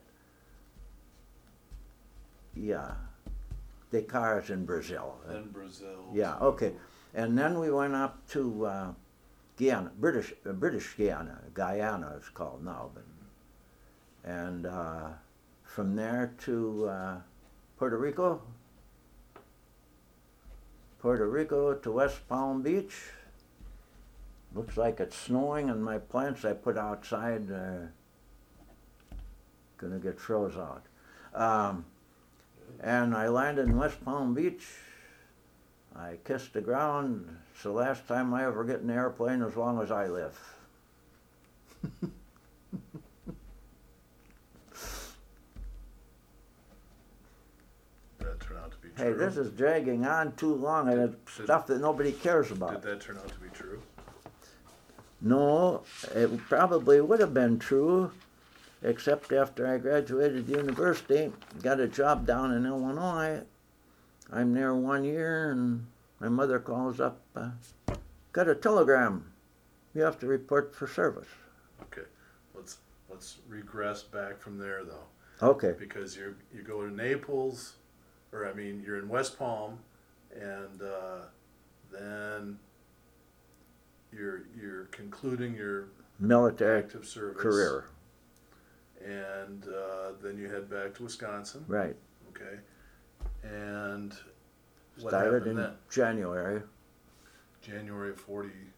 [SPEAKER 2] Dakar's in Brazil.
[SPEAKER 1] Then Brazil.
[SPEAKER 2] Yeah, okay. And then we went up to Guyana, British Guyana. Guyana it's called now. And from there to Puerto Rico to West Palm Beach. Looks like it's snowing, and my plants I put outside gonna get froze out. And I landed in West Palm Beach. I kissed the ground. It's the last time I ever get in an airplane as long as I live.
[SPEAKER 1] That turned out to be true.
[SPEAKER 2] Hey, this is dragging on too long, and it's stuff that nobody cares about.
[SPEAKER 1] Did that turn out to be true?
[SPEAKER 2] No, it probably would have been true, except after I graduated university, got a job down in Illinois. I'm there 1 year, and my mother calls up, got a telegram. You have to report for service.
[SPEAKER 1] Okay, let's regress back from there though.
[SPEAKER 2] Okay.
[SPEAKER 1] Because you go to Naples, you're in West Palm, and then you're concluding your
[SPEAKER 2] military
[SPEAKER 1] active service
[SPEAKER 2] career,
[SPEAKER 1] and then you head back to Wisconsin.
[SPEAKER 2] Right.
[SPEAKER 1] Okay. And what
[SPEAKER 2] started
[SPEAKER 1] happened
[SPEAKER 2] in
[SPEAKER 1] then?
[SPEAKER 2] January.
[SPEAKER 1] January of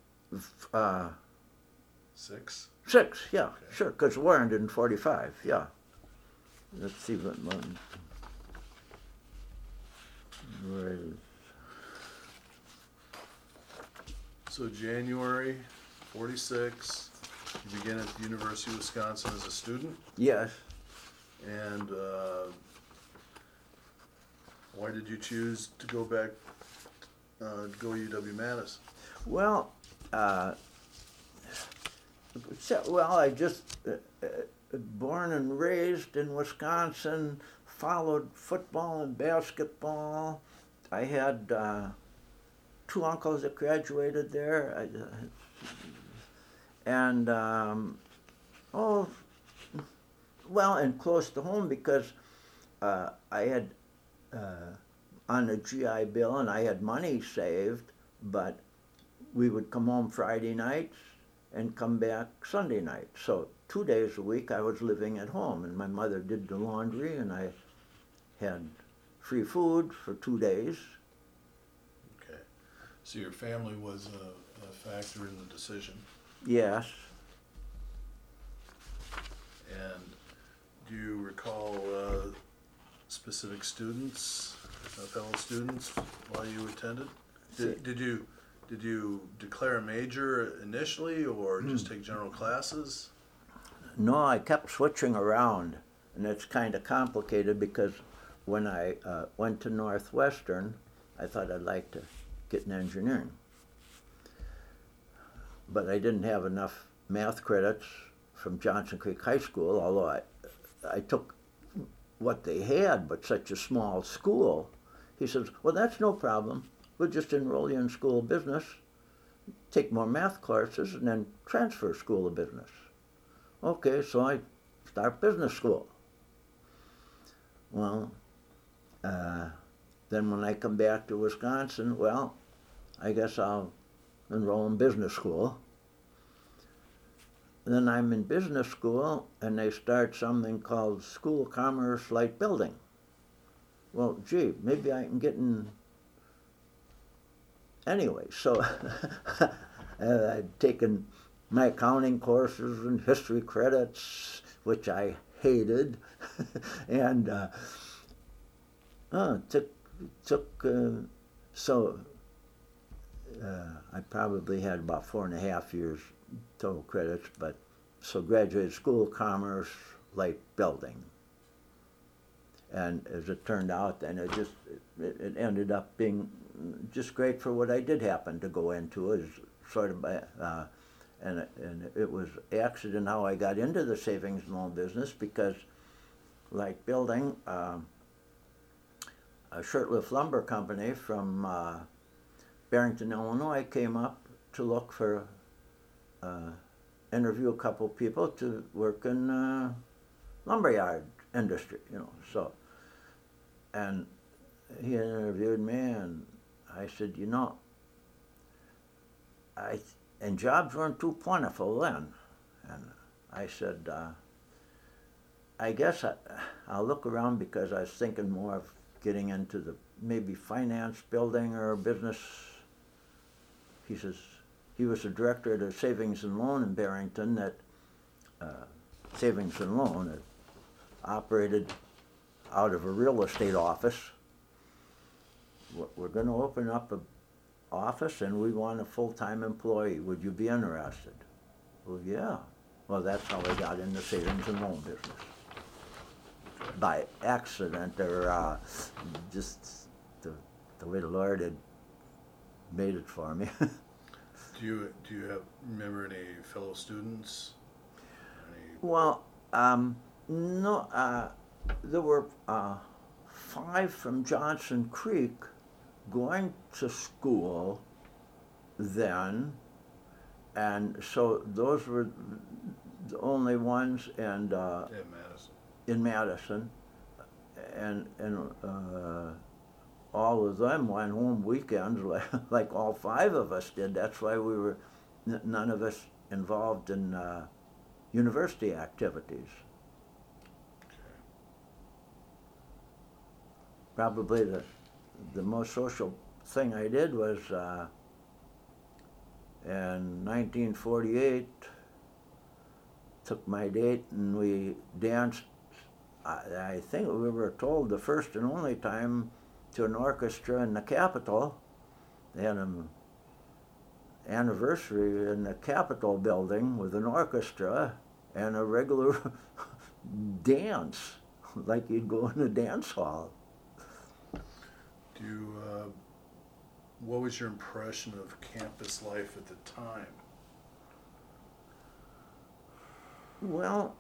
[SPEAKER 1] 46?
[SPEAKER 2] 6, yeah,
[SPEAKER 1] Okay.
[SPEAKER 2] sure, because the war ended in 45, yeah. Let's see what one. Right.
[SPEAKER 1] So January 46, you begin at the University of Wisconsin as a student,
[SPEAKER 2] Yes.
[SPEAKER 1] and why did you choose to go back, go UW-Madison?
[SPEAKER 2] Well, I just born and raised in Wisconsin, followed football and basketball. I had 2 uncles that graduated there, and and close to home because I had on a GI Bill and I had money saved, but we would come home Friday nights and come back Sunday night. So 2 days a week I was living at home, and my mother did the laundry, and I had free food for 2 days.
[SPEAKER 1] Okay. So your family was a factor in the decision.
[SPEAKER 2] Yes.
[SPEAKER 1] And do you recall specific students, fellow students, while you attended? Did you declare a major initially, or just take general classes?
[SPEAKER 2] No, I kept switching around, and it's kind of complicated because when I went to Northwestern, I thought I'd like to get in engineering. But I didn't have enough math credits from Johnson Creek High School, although I took what they had, but such a small school. He says, well, that's no problem. We'll just enroll you in School of Business, take more math courses, and then transfer School of Business. Okay, so I start business school. Well, then when I come back to Wisconsin, well, I guess I'll enroll in business school. then I'm in business school, and they start something called School of Commerce Light Building. Well, gee, maybe I can get in anyway. So I'd taken my accounting courses and history credits, which I hated, and so I probably had about 4.5 years total credits, but so graduated School of Commerce, Light Building. And as it turned out, then it ended up being just great for what I did happen to go into, is sort of and it was accident how I got into the savings and loan business, because Light Building, a Shirtlift Lumber Company from Barrington, Illinois, came up to look for interview a couple people to work in lumberyard industry, so, and he interviewed me, and I said, and jobs weren't too plentiful then, and I said, I guess I'll look around, because I was thinking more of getting into the maybe finance, building, or business. He says, he was the director of the Savings and Loan in Barrington, that Savings and Loan, it operated out of a real estate office. We're going to open up an office, and we want a full-time employee. Would you be interested? Well, yeah. Well, that's how I got into savings and loan business. By accident, or just the way the Lord had made it for me.
[SPEAKER 1] Do you remember any fellow students?
[SPEAKER 2] Well, no. There were 5 from Johnson Creek going to school then, and so those were the only ones, and in Madison, and all of them went home weekends, like all 5 of us did. That's why we were none of us involved in university activities. Probably the most social thing I did was in 1948, took my date, and we danced, I think we were told the first and only time, to an orchestra in the Capitol. They had an anniversary in the Capitol building with an orchestra and a regular dance, like you'd go in a dance hall.
[SPEAKER 1] What was your impression of campus life at the time?
[SPEAKER 2] Well,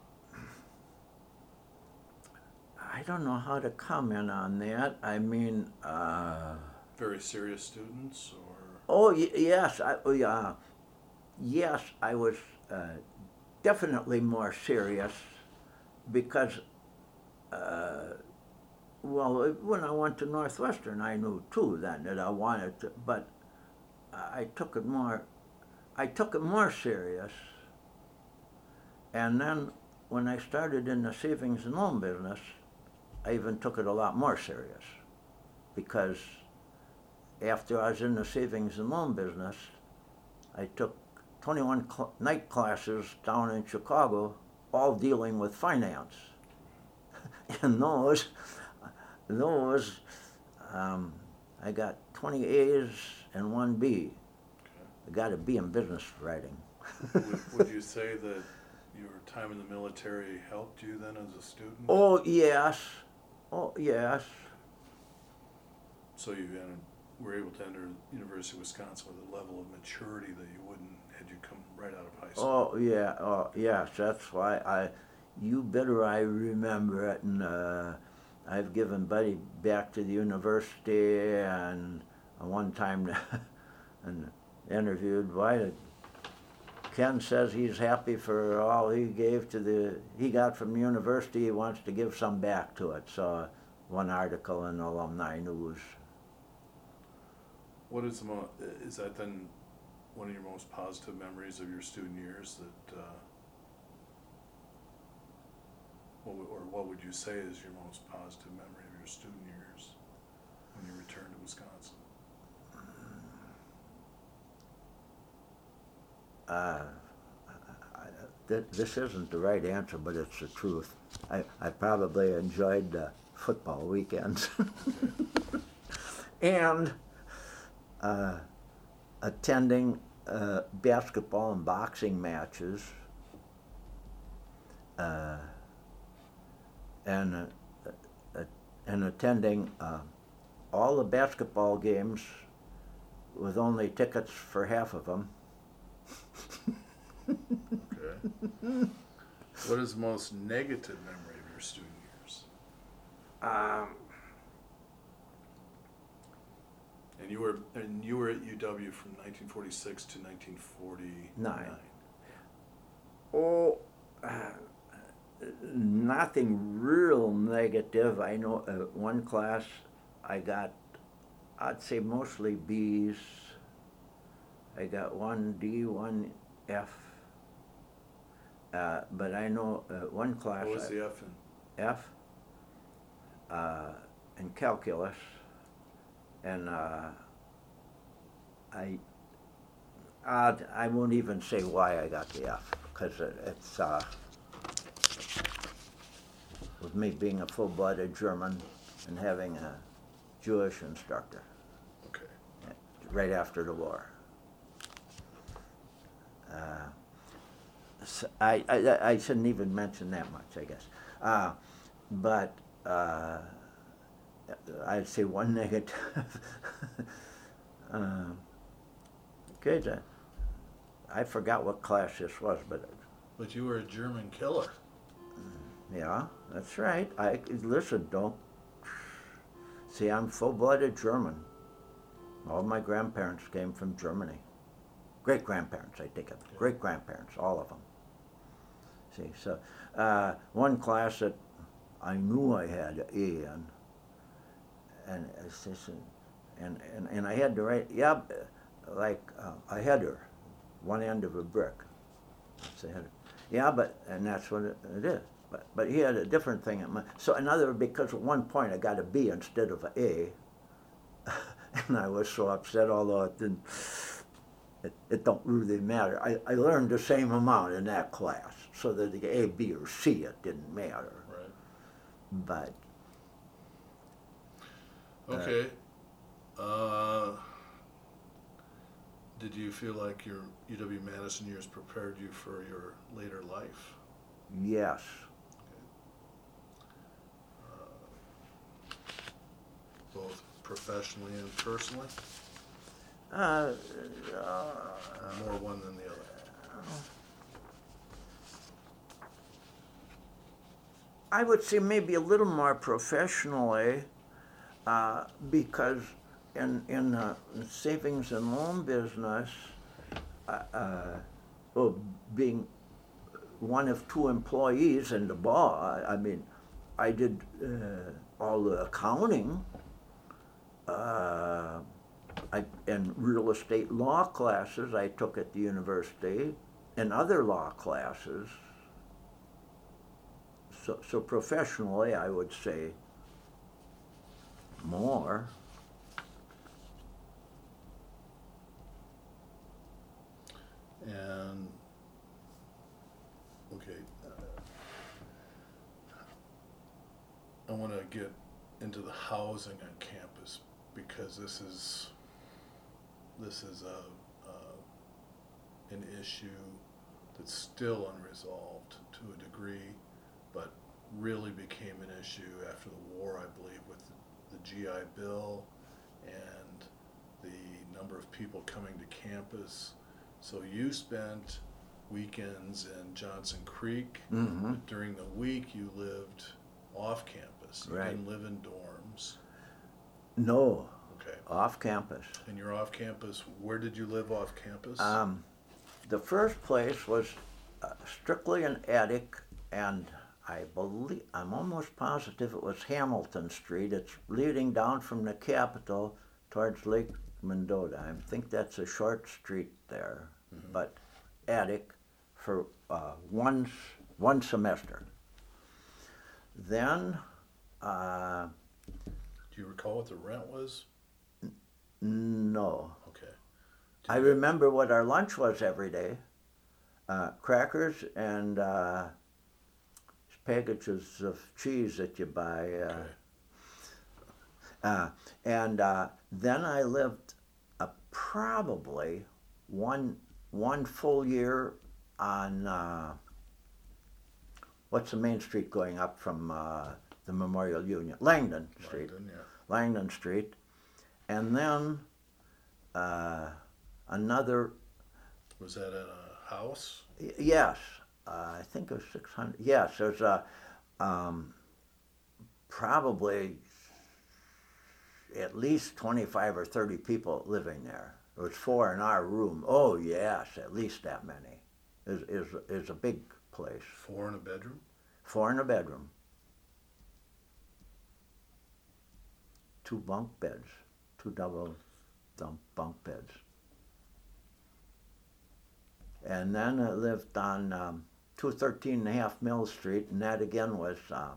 [SPEAKER 2] I don't know how to comment on that. I mean,
[SPEAKER 1] very serious students, or?
[SPEAKER 2] Oh yes, yes, I was definitely more serious, because. Well, when I went to Northwestern, I knew too then that I wanted to, but I took it more serious. And then when I started in the savings and loan business, I even took it a lot more serious, because after I was in the savings and loan business, I took 21 night classes down in Chicago, all dealing with finance. And those, I got 20 A's and 1 B. I got a B in business writing.
[SPEAKER 1] Would you say that your time in the military helped you then as a student?
[SPEAKER 2] Oh, yes. Oh, yes.
[SPEAKER 1] So you were able to enter University of Wisconsin with a level of maturity that you wouldn't had you come right out of high school.
[SPEAKER 2] Oh, yeah. Oh, yes. That's why you better I remember it, and I've given Buddy back to the university, and one time and interviewed. Why? Ken says he's happy for all he got from the university. He wants to give some back to it. So one article in Alumni News.
[SPEAKER 1] What is is that then one of your most positive memories of your student years, that what would you say is your most positive memory of your student years when you returned to Wisconsin?
[SPEAKER 2] This isn't the right answer, but it's the truth. I probably enjoyed football weekends and attending basketball and boxing matches, and attending all the basketball games with only tickets for half of them.
[SPEAKER 1] Okay. What is the most negative memory of your student years? And you were at UW from 1946 to 1949.
[SPEAKER 2] Oh, nothing real negative. I know one class I got, I'd say mostly B's. I got one D, one F. But I know one class.
[SPEAKER 1] What was the F in?
[SPEAKER 2] F in calculus, and I won't even say why I got the F, because it's with me being a full-blooded German and having a Jewish instructor.
[SPEAKER 1] Okay.
[SPEAKER 2] Right after the war. So I shouldn't even mention that much, I guess. But I'd say one negative. Good. I forgot what class this was, but.
[SPEAKER 1] But you were a German killer.
[SPEAKER 2] Yeah, that's right. Listen, don't. See, I'm full-blooded German. All my grandparents came from Germany. Great-grandparents, I take it. Great-grandparents, all of them. See, so one class that I knew I had A in, and I had to write, like a header, one end of a brick. That's a header. Yeah, and that's what it is. But he had a different thing in mind. So because at one point I got a B instead of an A, and I was so upset, although it didn't. It don't really matter. I learned the same amount in that class, so that the A, B, or C, it didn't matter.
[SPEAKER 1] Right.
[SPEAKER 2] But.
[SPEAKER 1] Okay. Did you feel like your UW-Madison years prepared you for your later life?
[SPEAKER 2] Yes.
[SPEAKER 1] Both professionally and personally?
[SPEAKER 2] More
[SPEAKER 1] one than the other?
[SPEAKER 2] I would say maybe a little more professionally, because in the savings and loan business, being one of two employees in the bar, I mean, I did all the accounting, and real estate law classes I took at the university, and other law classes. So professionally, I would say more.
[SPEAKER 1] And okay, I want to get into the housing on campus, because this is an issue that's still unresolved to a degree, but really became an issue after the war, I believe, with the GI Bill and the number of people coming to campus. So you spent weekends in Johnson Creek,
[SPEAKER 2] Mm-hmm.
[SPEAKER 1] but during the week you lived off campus. You
[SPEAKER 2] Right.
[SPEAKER 1] didn't live in dorms.
[SPEAKER 2] No,
[SPEAKER 1] Okay.
[SPEAKER 2] off campus.
[SPEAKER 1] And you're off campus. Where did you live off campus?
[SPEAKER 2] The first place was strictly an attic, and I'm almost positive it was Hamilton Street. It's leading down from the Capitol towards Lake Mendota. I think that's a short street there,
[SPEAKER 1] Mm-hmm.
[SPEAKER 2] but attic for one semester. then, uh,
[SPEAKER 1] Do you recall what the rent was?
[SPEAKER 2] no.
[SPEAKER 1] Okay.
[SPEAKER 2] I remember what our lunch was every day. Crackers and packages of cheese that you buy.
[SPEAKER 1] Okay.
[SPEAKER 2] And then I lived probably one full year on what's the main street going up from the Memorial Union? Langdon Street.
[SPEAKER 1] Langdon, yeah.
[SPEAKER 2] Langdon Street. And then another.
[SPEAKER 1] Was that at a house?
[SPEAKER 2] Yes, I think it was 600. Yes, there's probably at least 25 or 30 people living there. There was 4 in our room. Oh yes, at least that many. Is a big place.
[SPEAKER 1] 4 in a bedroom?
[SPEAKER 2] 4 in a bedroom. 2 bunk beds. 2 double bunk beds. And then I lived on 213.5 Mill Street, and that again was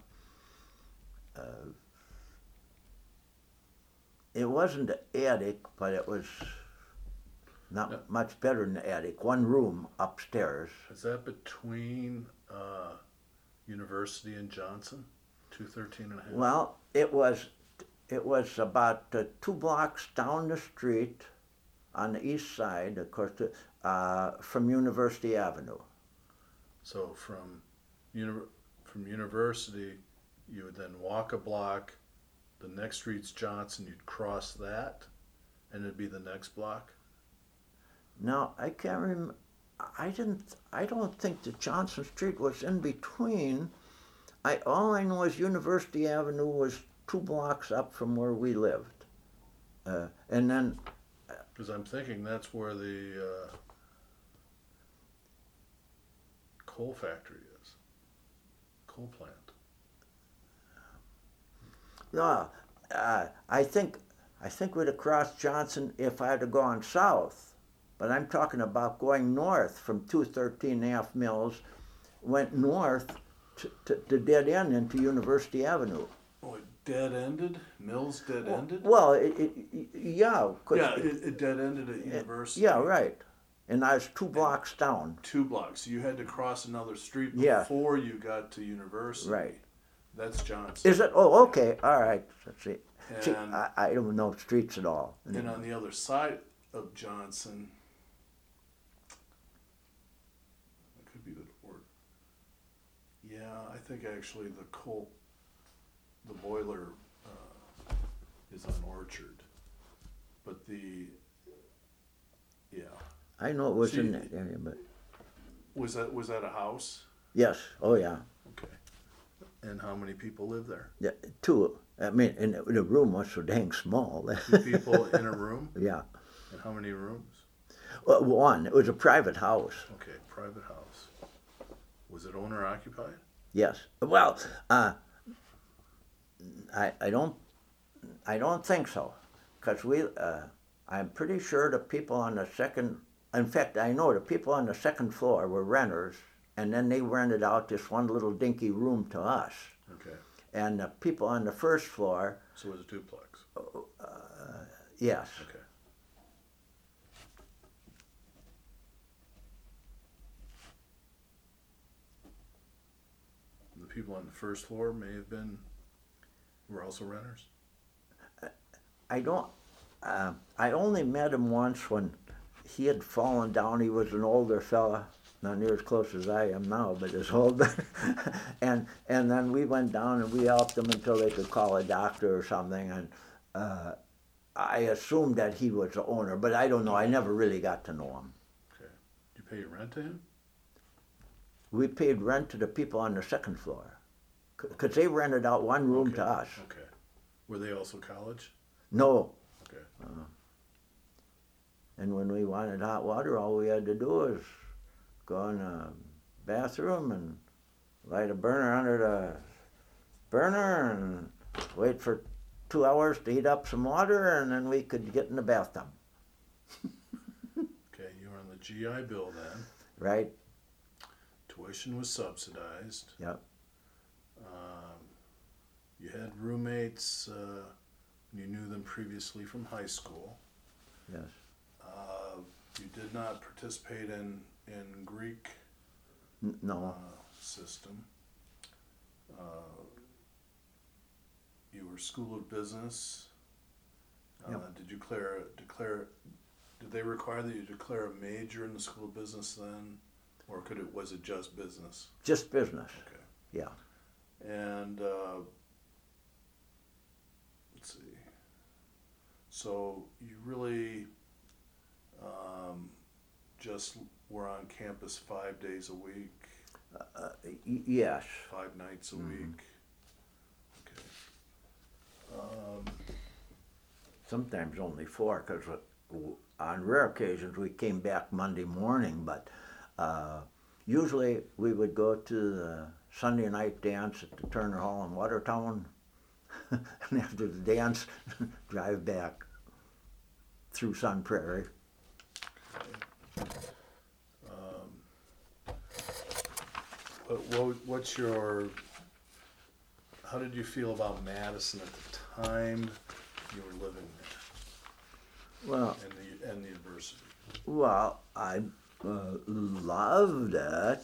[SPEAKER 2] it wasn't an attic, but it was not much better than the attic. 1 room upstairs.
[SPEAKER 1] Is that between University and Johnson? 213.5?
[SPEAKER 2] Well, it was about 2 blocks down the street on the east side, of course, from University Avenue.
[SPEAKER 1] So from University, you would then walk a block. The next street's Johnson. You'd cross that, and it'd be the next block.
[SPEAKER 2] Now I can't remember. I don't think that Johnson Street was in between. All I know is University Avenue was 2 blocks up from where we lived, and then.
[SPEAKER 1] Because I'm thinking that's where the coal factory is, coal plant.
[SPEAKER 2] No, I think we'd have crossed Johnson if I'd have gone south, but I'm talking about going north from 213.5 Mills, went north to dead end into University Avenue.
[SPEAKER 1] Oh, it dead ended? Mills dead ended?
[SPEAKER 2] Well,
[SPEAKER 1] Yeah, it dead ended at University.
[SPEAKER 2] Yeah, right. And I was 2 blocks down.
[SPEAKER 1] 2 blocks. So you had to cross another street
[SPEAKER 2] Yeah.
[SPEAKER 1] before you got to University.
[SPEAKER 2] Right.
[SPEAKER 1] That's Johnson.
[SPEAKER 2] Is it? Oh, okay. All right. Let's see. See,
[SPEAKER 1] And,
[SPEAKER 2] I don't know streets at all.
[SPEAKER 1] and on the other side of Johnson, it could be the Orchard. Yeah, I think actually the boiler is on Orchard. But yeah.
[SPEAKER 2] I know it was
[SPEAKER 1] See,
[SPEAKER 2] in that area, but
[SPEAKER 1] Was that a house?
[SPEAKER 2] yes. Oh, yeah.
[SPEAKER 1] Okay. And how many people live there?
[SPEAKER 2] Yeah, 2. I mean, and the room was so dang small.
[SPEAKER 1] 2 people in a room?
[SPEAKER 2] Yeah.
[SPEAKER 1] And how many rooms?
[SPEAKER 2] Well, 1. It was a private house.
[SPEAKER 1] Okay, private house. Was it owner occupied?
[SPEAKER 2] Yes. Well, I don't think so, because I'm pretty sure the people on the second. In fact, I know the people on the second floor were renters, and then they rented out this one little dinky room to us.
[SPEAKER 1] Okay.
[SPEAKER 2] And the people on the first floor,
[SPEAKER 1] So it was a duplex.
[SPEAKER 2] yes.
[SPEAKER 1] Okay. The people on the first floor were also renters?
[SPEAKER 2] I don't. I only met him once when he had fallen down. He was an older fella, not near as close as I am now, but as old. and then we went down and we helped him until they could call a doctor or something. And I assumed that he was the owner, but I don't know. I never really got to know him.
[SPEAKER 1] Okay. Did you pay rent to him?
[SPEAKER 2] We paid rent to the people on the second floor, because they rented out 1 room
[SPEAKER 1] Okay.
[SPEAKER 2] to us.
[SPEAKER 1] Okay. Were they also college?
[SPEAKER 2] No.
[SPEAKER 1] Okay.
[SPEAKER 2] And when we wanted hot water, all we had to do was go in the bathroom and light a burner under the burner and wait for 2 hours to heat up some water, and then we could get in the bathtub.
[SPEAKER 1] Okay, you were on the GI Bill then.
[SPEAKER 2] Right?
[SPEAKER 1] Tuition was subsidized.
[SPEAKER 2] Yep.
[SPEAKER 1] You had roommates. You knew them previously from high school.
[SPEAKER 2] Yes.
[SPEAKER 1] You did not participate in Greek
[SPEAKER 2] No.
[SPEAKER 1] system. You were School of Business.
[SPEAKER 2] Yep.
[SPEAKER 1] Did you declare? Did they require that you declare a major in the School of Business then, or was it just business?
[SPEAKER 2] Just business.
[SPEAKER 1] Okay.
[SPEAKER 2] Yeah.
[SPEAKER 1] And let's see. So you really just were on campus 5 days a week,
[SPEAKER 2] Yes.
[SPEAKER 1] 5 nights a week. Okay.
[SPEAKER 2] Sometimes only 4, because on rare occasions we came back Monday morning, but usually we would go to the Sunday night dance at the Turner Hall in Watertown, and after the dance, drive back through Sun Prairie.
[SPEAKER 1] What's your? How did you feel about Madison at the time you were living there?
[SPEAKER 2] Well,
[SPEAKER 1] And the university.
[SPEAKER 2] Well, I loved it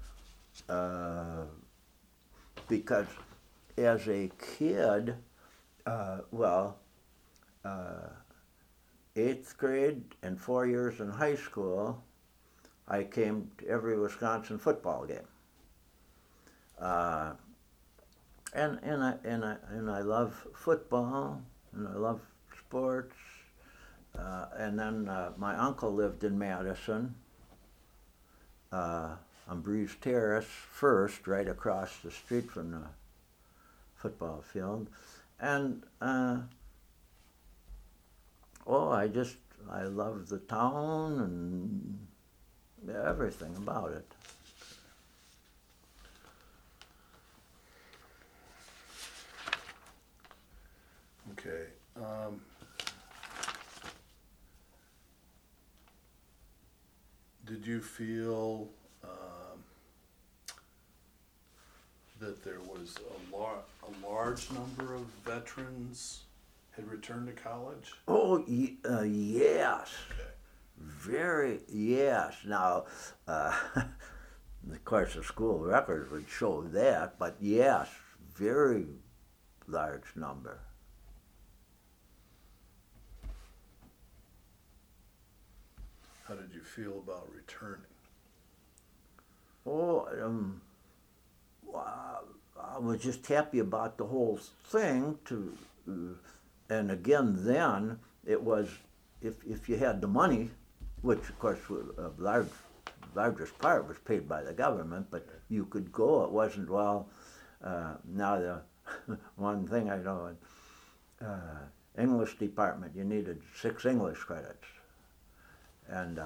[SPEAKER 2] because as a kid, 8th grade and 4 years in high school, I came to every Wisconsin football game. And I love football, and I love sports. And then my uncle lived in Madison on Breeze Terrace first, right across the street from the football field. And I love the town and everything about it.
[SPEAKER 1] Okay. Did you feel that there was a large number of veterans had returned to college?
[SPEAKER 2] Oh, yes.
[SPEAKER 1] Okay.
[SPEAKER 2] Very, yes. Now, of course, the school records would show that, but yes, very large number.
[SPEAKER 1] How did you feel about returning?
[SPEAKER 2] Oh, I was just happy about the whole thing. And again, then it was if you had the money, which of course largest part was paid by the government, but you could go. It wasn't now the one thing I know, English department, you needed 6 English credits. And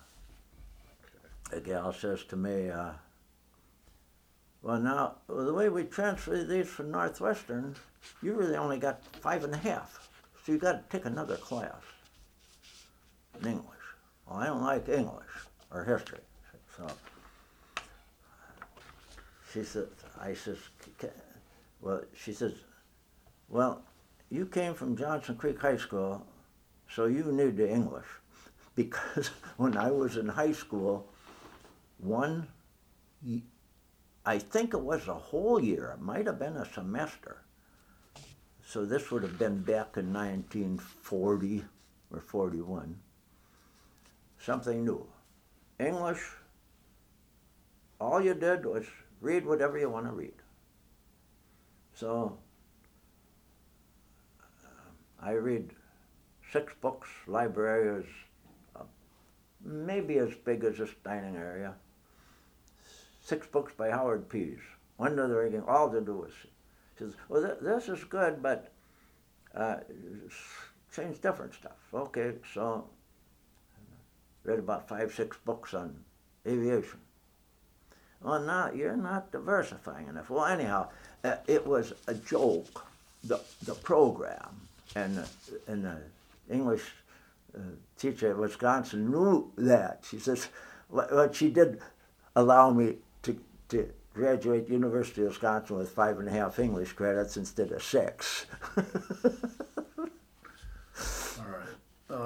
[SPEAKER 2] a gal says to me, well, now, the way we transfer these from Northwestern, you really only got 5.5, so you got to take another class in English. Well, I don't like English or history. So she says, she says, well, you came from Johnson Creek High School, so you need the English. Because when I was in high school, I think it was a whole year, it might have been a semester. So this would have been back in 1940 or 41. Something new. English, all you did was read whatever you want to read. So I read 6 books, library is maybe as big as this dining area. 6 books by Howard Pease. One of the reading, all to do with. She says, well, this is good, but change different stuff. Okay, so read about 5, 6 books on aviation. Well, now you're not diversifying enough. Well, anyhow, it was a joke, the program, and the English teacher at Wisconsin knew that. She says, what she did allow me to graduate University of Wisconsin with 5.5 English credits instead of 6.
[SPEAKER 1] All right.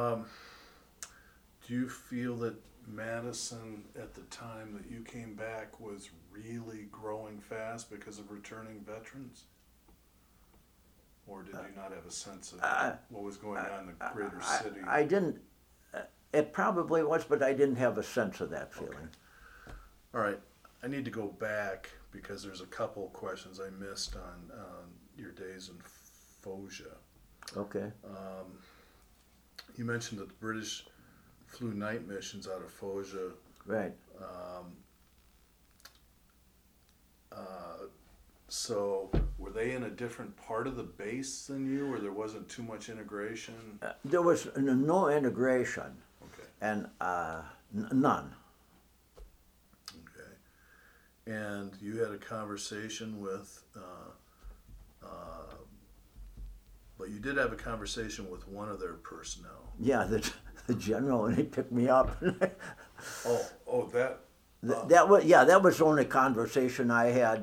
[SPEAKER 1] Do you feel that Madison at the time that you came back was really growing fast because of returning veterans? Or did you not have a sense of what was going on in the greater city?
[SPEAKER 2] I didn't. It probably was, but I didn't have a sense of that feeling.
[SPEAKER 1] Okay. All right. I need to go back because there's a couple questions I missed on your days in Foggia.
[SPEAKER 2] Okay.
[SPEAKER 1] You mentioned that the British flew night missions out of Foggia.
[SPEAKER 2] Right.
[SPEAKER 1] So were they in a different part of the base than you, or there wasn't too much integration?
[SPEAKER 2] There was no integration,
[SPEAKER 1] Okay.
[SPEAKER 2] and none.
[SPEAKER 1] Okay. And you had a conversation with, but you did have a conversation with one of their personnel.
[SPEAKER 2] Yeah, the general, and he picked me up.
[SPEAKER 1] That.
[SPEAKER 2] That was the only conversation I had.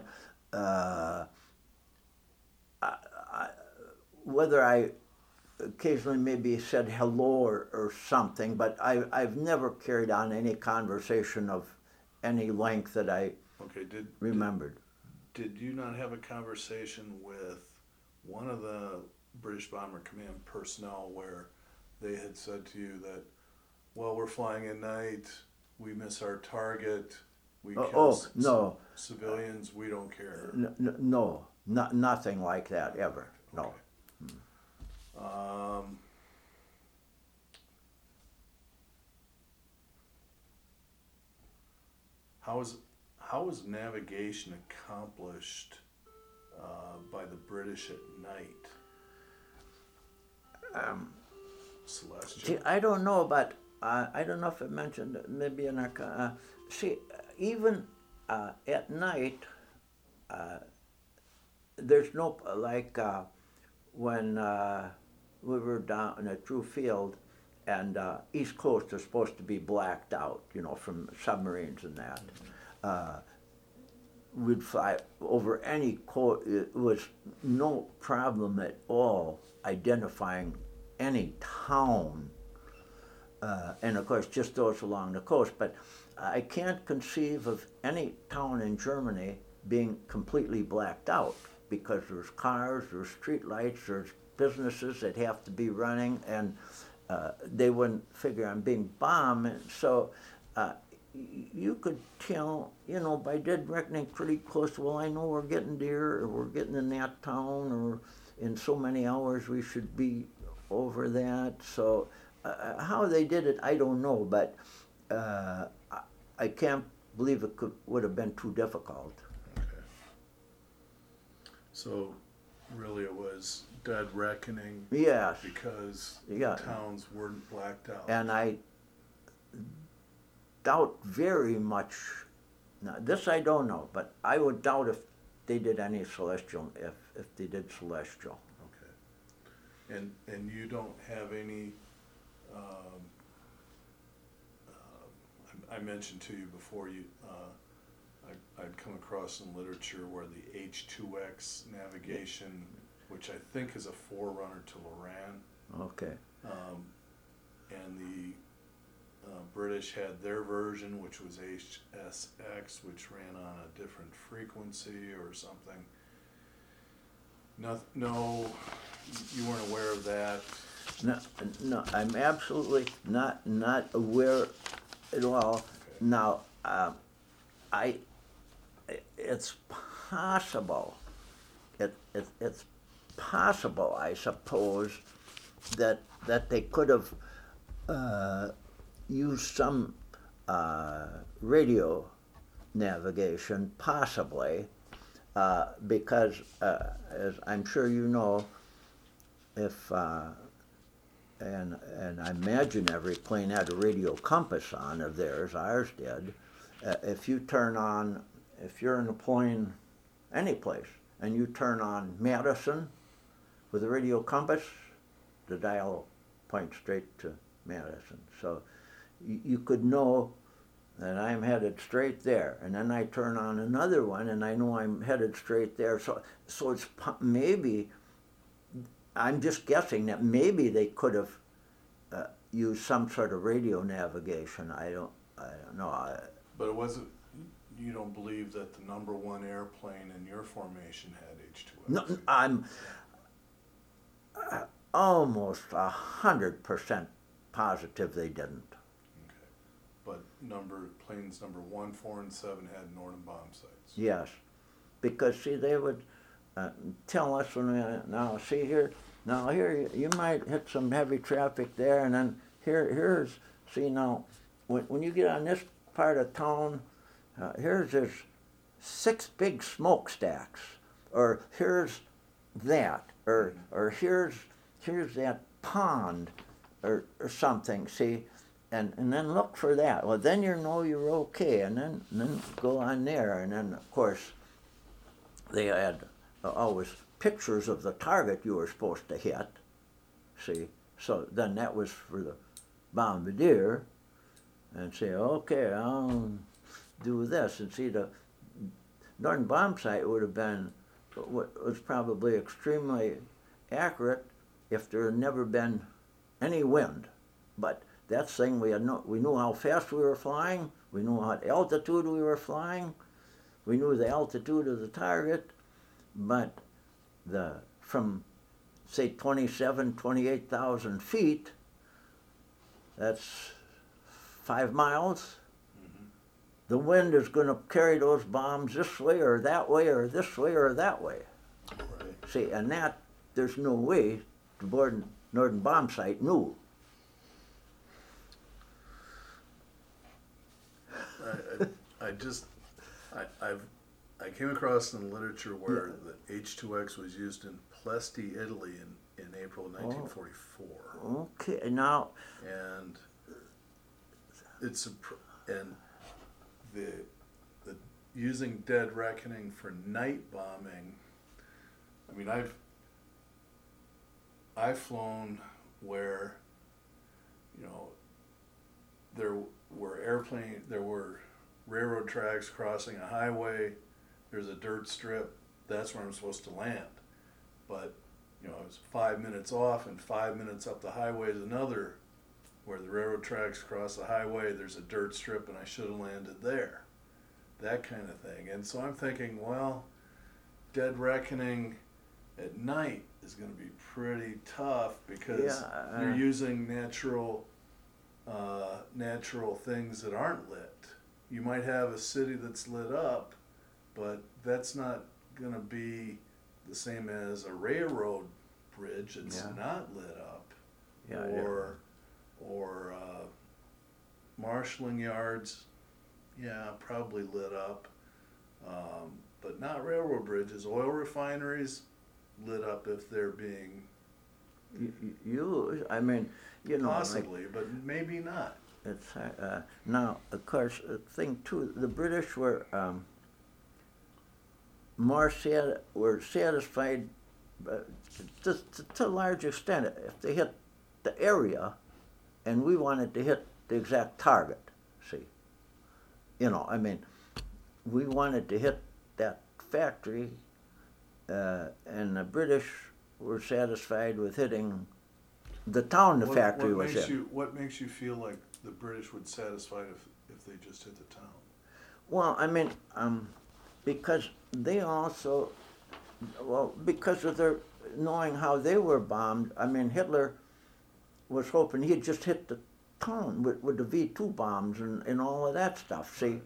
[SPEAKER 2] Whether I occasionally maybe said hello or something, but I've never carried on any conversation of any length that I remembered.
[SPEAKER 1] Did you not have a conversation with one of the British Bomber Command personnel where they had said to you that, well, we're flying at night, we miss our target, we kill civilians, we don't care?
[SPEAKER 2] No, nothing like that ever. No.
[SPEAKER 1] Okay. How was navigation accomplished by the British at night? Celestial.
[SPEAKER 2] See, I don't know, but I don't know if it mentioned maybe in our. Even at night, there's no when we were down at Drew Field, and East Coast is supposed to be blacked out, from submarines and that. We'd fly over any coast. It was no problem at all identifying any town, and of course just those along the coast. But I can't conceive of any town in Germany being completely blacked out, because there's cars, there's street lights, there's businesses that have to be running, and they wouldn't figure on being bombed. So you could tell, by dead reckoning pretty close, well, I know we're getting there, or we're getting in that town, or in so many hours we should be over that. So how they did it, I don't know, but I can't believe it would have been too difficult.
[SPEAKER 1] Okay. So really it was dead reckoning.
[SPEAKER 2] Yes.
[SPEAKER 1] Because towns weren't blacked out.
[SPEAKER 2] And I doubt very much, now this I don't know, but I would doubt if they did any celestial, if they did celestial.
[SPEAKER 1] Okay. And you don't have any, I mentioned to you before, I'd come across some literature where the H2X navigation, which I think is a forerunner to Loran.
[SPEAKER 2] Okay.
[SPEAKER 1] And the British had their version, which was HSX, which ran on a different frequency or something. No, you weren't aware of that?
[SPEAKER 2] No, I'm absolutely not aware at all.
[SPEAKER 1] Okay.
[SPEAKER 2] Now, it's possible. It's possible, I suppose, that they could have used some radio navigation, possibly, because as I'm sure you know, if and I imagine every plane had a radio compass on of theirs, ours did. If you're in a plane, any place, and you turn on Madison with a radio compass, the dial points straight to Madison. So you could know and I'm headed straight there. And then I turn on another one, and I know I'm headed straight there. So it's maybe, I'm just guessing that maybe they could have used some sort of radio navigation. I don't know.
[SPEAKER 1] But it wasn't. You don't believe that the number one airplane in your formation had H-2X?
[SPEAKER 2] No, I'm almost 100% positive they didn't.
[SPEAKER 1] Okay. But planes number 1, 4, and 7 had Norden bomb sites.
[SPEAKER 2] Yes, because see, they would tell us when here you might hit some heavy traffic there, and then here's when you get on this part of town, here's this 6 big smokestacks, or here's that, or here's that pond, or something. See, and then look for that. Well, then you know you're okay, and then go on there, and then of course they had always pictures of the target you were supposed to hit. See, so then that was for the bombardier, and say, okay, I'll do this, and see, the Norden bomb site would have been was probably extremely accurate if there had never been any wind. But that thing, we knew how fast we were flying, we knew what altitude we were flying, we knew the altitude of the target, but from say 28,000 feet, that's 5 miles. The wind is going to carry those bombs this way or that way or this way or that way.
[SPEAKER 1] Right.
[SPEAKER 2] See, and that, there's no way the Norden bomb site knew.
[SPEAKER 1] I came across in the literature where the H-2X was used in Plesty, Italy in April 1944.
[SPEAKER 2] Okay, now.
[SPEAKER 1] And the using Dead Reckoning for night bombing. I mean, I've flown where, there were railroad tracks crossing a highway. There's a dirt strip. That's where I'm supposed to land. But I was 5 minutes off, and 5 minutes up the highway is another, where the railroad tracks cross the highway. There's a dirt strip, and I should have landed there. That kind of thing. And so I'm thinking, well, Dead Reckoning at night is going to be pretty tough, because you're using natural things that aren't lit. You might have a city that's lit up, but that's not going to be the same as a railroad bridge that's not lit up, or marshalling yards, probably lit up, but not railroad bridges. Oil refineries lit up if they're being possibly, but maybe not.
[SPEAKER 2] It's now, of course, the thing too, the British were were satisfied to a large extent if they hit the area, and we wanted to hit the exact target. See, we wanted to hit that factory, and the British were satisfied with hitting the town the factory was in.
[SPEAKER 1] What makes you feel like the British would satisfy if they just hit the town?
[SPEAKER 2] Well, because they also, because of their knowing how they were bombed, Hitler was hoping he'd just hit the town with the V2 bombs and all of that stuff, see?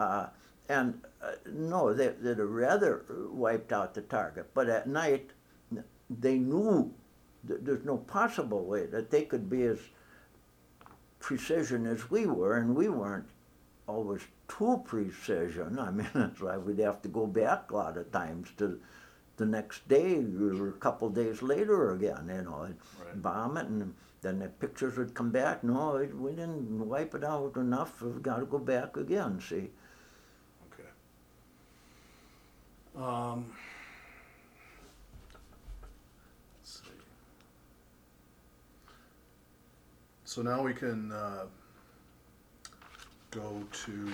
[SPEAKER 2] No, they'd have rather wiped out the target. But at night, they knew that there's no possible way that they could be as precision as we were, and we weren't always too precision. That's why we'd have to go back a lot of times to the next day or a couple of days later again, and bomb it, and then the pictures would come back. No, we didn't wipe it out enough. We've got to go back again, see.
[SPEAKER 1] Okay. Let's see. So now we can go to,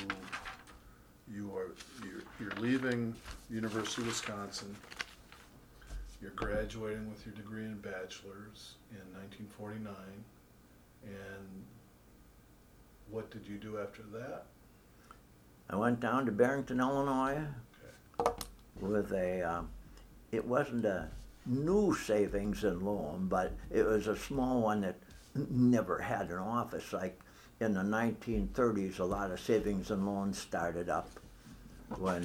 [SPEAKER 1] you're leaving University of Wisconsin. You're graduating with your degree in bachelor's in 1949, and what did you do after that?
[SPEAKER 2] I went down to Barrington, Illinois,
[SPEAKER 1] Okay.
[SPEAKER 2] with it wasn't a new savings and loan, but it was a small one that never had an office. Like in the 1930s, a lot of savings and loans started up when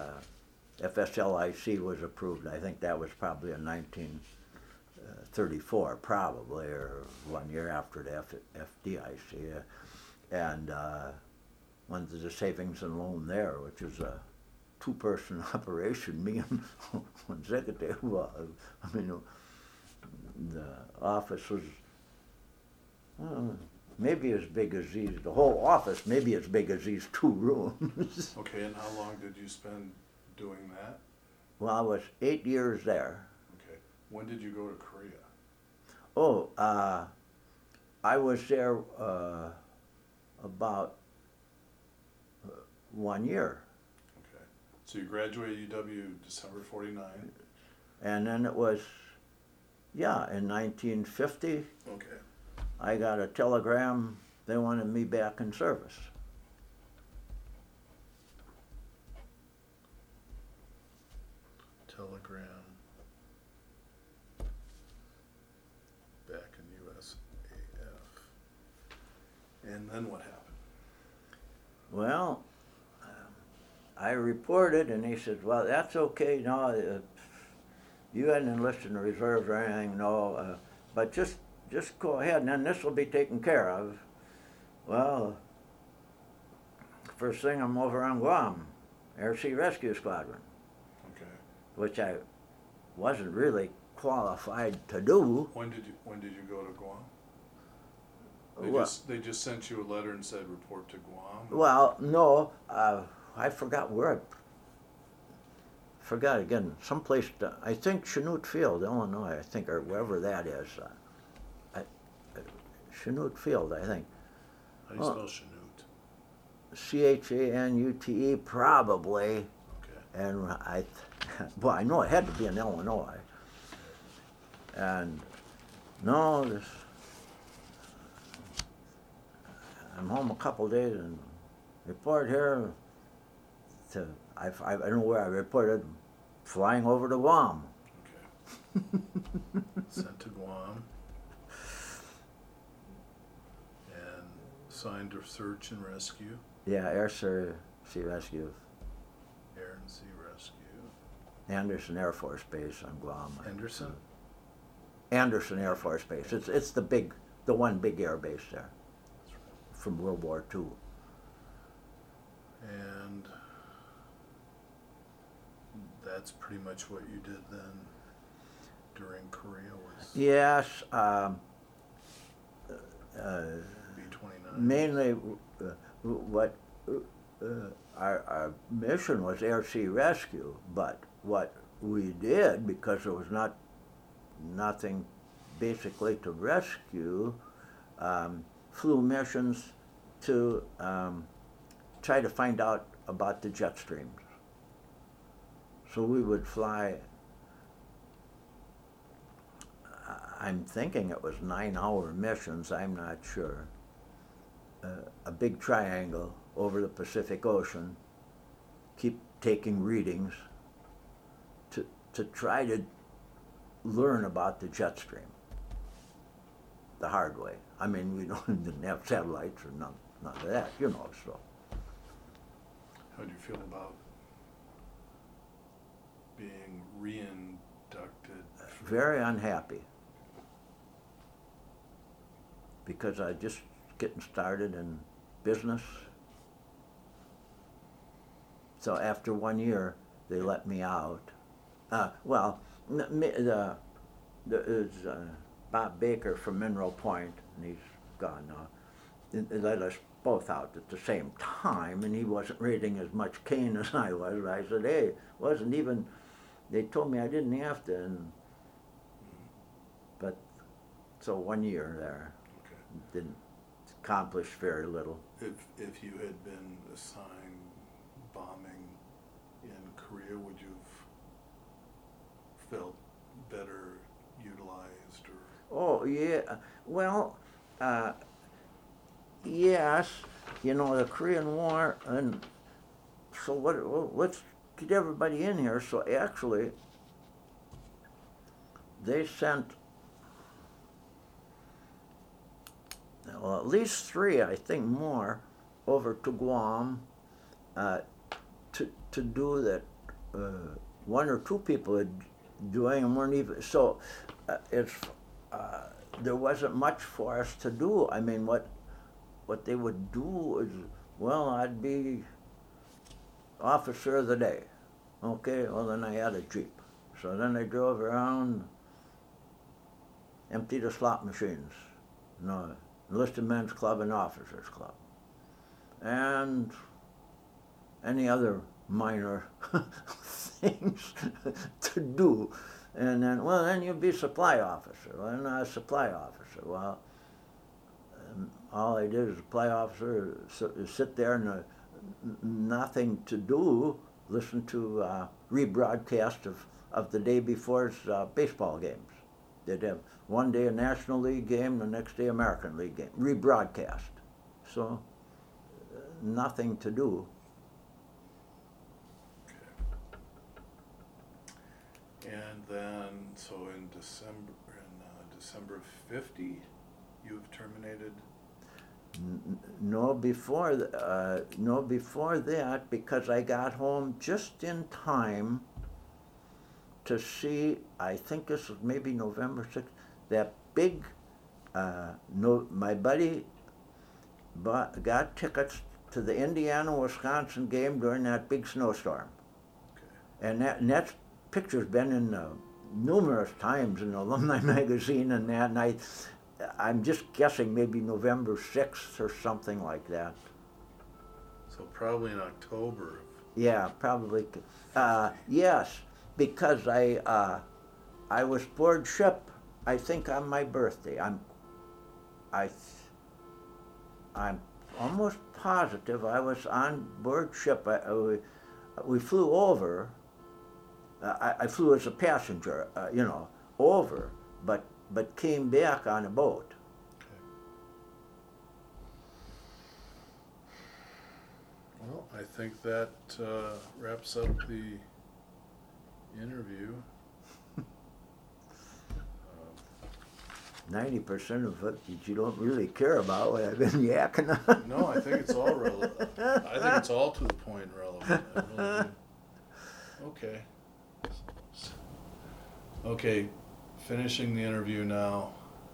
[SPEAKER 2] FSLIC was approved. I think that was probably in 1934, probably, or 1 year after the FDIC. And went to the savings and loan there, which is a two-person operation, me and one secretary. Well, I mean, the office was maybe as big as these, the whole office, maybe as big as these 2 rooms.
[SPEAKER 1] Okay, and how long did you spend doing that?
[SPEAKER 2] Well, I was 8 years there.
[SPEAKER 1] Okay. When did you go to Korea?
[SPEAKER 2] Oh, I was there about 1 year.
[SPEAKER 1] Okay. So you graduated UW December 49.
[SPEAKER 2] And then it was, yeah, in 1950,
[SPEAKER 1] Okay.
[SPEAKER 2] I got a telegram, they wanted me back in service.
[SPEAKER 1] Telegram. Back in USAF. And then what happened?
[SPEAKER 2] Well, I reported, and he said, well, that's okay, no, you hadn't enlisted in the reserves or anything, no, but just go ahead, and then this will be taken care of. Well, first thing I'm over on Guam, Air Sea Rescue Squadron,
[SPEAKER 1] Okay.
[SPEAKER 2] which I wasn't really qualified to do.
[SPEAKER 1] When did you go to Guam?
[SPEAKER 2] Well,
[SPEAKER 1] They just sent you a letter and said report to Guam.
[SPEAKER 2] well, no, I forgot where. I forgot again. Someplace. I think Chanute Field, Illinois. I think, or wherever that is. Chanute Field, I think.
[SPEAKER 1] How do you spell Chanute?
[SPEAKER 2] CHANUTE, probably.
[SPEAKER 1] Okay.
[SPEAKER 2] And well, I know it had to be in Illinois. And no, I'm home a couple of days and report here. I don't know where I reported, flying over to Guam.
[SPEAKER 1] Okay. Sent to Guam. And signed to search and rescue.
[SPEAKER 2] Yeah, Air Sea Rescue,
[SPEAKER 1] Air and Sea Rescue.
[SPEAKER 2] Anderson Air Force Base on Guam.
[SPEAKER 1] Henderson?
[SPEAKER 2] Anderson Air Force Base. It's the one big air base there from World War II.
[SPEAKER 1] And that's pretty much what you did then during Korea was
[SPEAKER 2] Yes,
[SPEAKER 1] B-29.
[SPEAKER 2] mainly what our mission was air sea rescue, but what we did, because there was nothing basically to rescue, flew missions to try to find out about the jet streams. So we would fly, I'm thinking it was 9-hour missions, I'm not sure, a big triangle over the Pacific Ocean, keep taking readings to try to learn about the jet stream the hard way. I mean, we didn't have satellites or none of that, so.
[SPEAKER 1] How do you feel about being reinducted?
[SPEAKER 2] Very unhappy, because I just getting started in business. So after 1 year, they let me out. There's Bob Baker from Mineral Point, and he's gone now. They let us both out at the same time, and he wasn't rating as much cane as I was. I said, hey, wasn't even, they told me I didn't have to, but, so 1 year there,
[SPEAKER 1] Okay.
[SPEAKER 2] didn't accomplished very little.
[SPEAKER 1] If you had been assigned bombing in Korea, would you have felt better utilized or?
[SPEAKER 2] Oh yeah, well, yes, the Korean War, and so let's get everybody in here. So actually, they sent, well, at least 3, I think more, over to Guam to do that. 1 or 2 people had doing and weren't even so. There wasn't much for us to do. I mean, what they would do is, well, I'd be officer of the day. Okay, well then I had a Jeep. So then I drove around, emptied the slot machines. Enlisted Men's Club and Officers Club. And any other minor things to do. And then you'd be supply officer. Well, I'm not a supply officer. Well, all I did as a supply officer is sit there and nothing to do, listen to rebroadcast of the day before's baseball games. They'd have one day a National League game, the next day American League game, rebroadcast. So nothing to do.
[SPEAKER 1] And then, so in December of 50, you've terminated?
[SPEAKER 2] No, before that, because I got home just in time to see, I think this was maybe November 6th, that big, my buddy got tickets to the Indiana-Wisconsin game during that big snowstorm. Okay. And that's picture's been in numerous times in the Alumni Magazine and that, and I'm just guessing maybe November 6th or something like that.
[SPEAKER 1] So probably in October.
[SPEAKER 2] Yeah, probably. Yes, because I was aboard ship, I think on my birthday. I'm almost positive I was on board ship. We flew over. I flew as a passenger, over, but came back on a boat.
[SPEAKER 1] Okay. Well, I think that wraps up the interview.
[SPEAKER 2] 90% of it you don't really care about what I've been yakking on.
[SPEAKER 1] No, I think it's all relevant. I think it's all to the point relevant. I really do. Okay. Okay, finishing the interview now.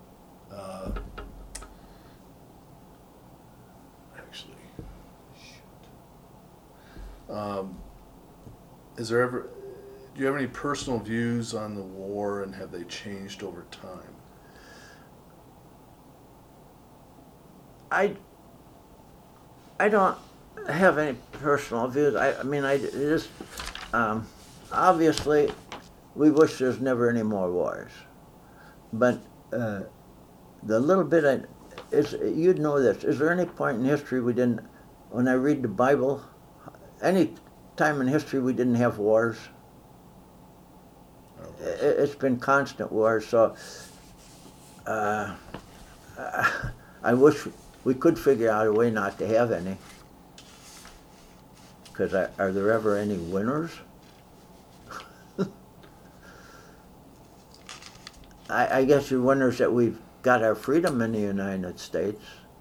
[SPEAKER 1] Do you have any personal views on the war, and have they changed over time?
[SPEAKER 2] I don't have any personal views. I mean, obviously, we wish there's never any more wars. But the little bit you'd know this. Is there any point in history when I read the Bible, any time in history we didn't have wars? It's been constant wars. So I wish we could figure out a way not to have any. Because are there ever any winners? I guess the winners that we've got our freedom in the United States.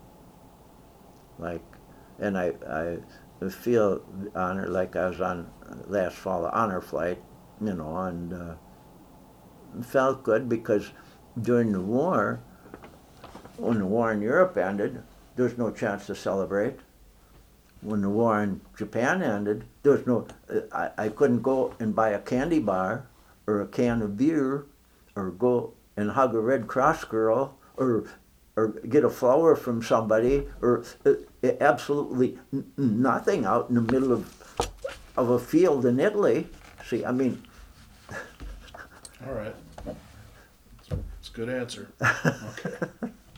[SPEAKER 2] And I feel honored, like I was on last fall, honor flight, and felt good because during the war, when the war in Europe ended, there was no chance to celebrate. When the war in Japan ended, there was no, I couldn't go and buy a candy bar or a can of beer or go and hug a Red Cross girl or get a flower from somebody or absolutely nothing out in the middle of a field in Italy. See, I mean.
[SPEAKER 1] All right. It's a good answer. Okay.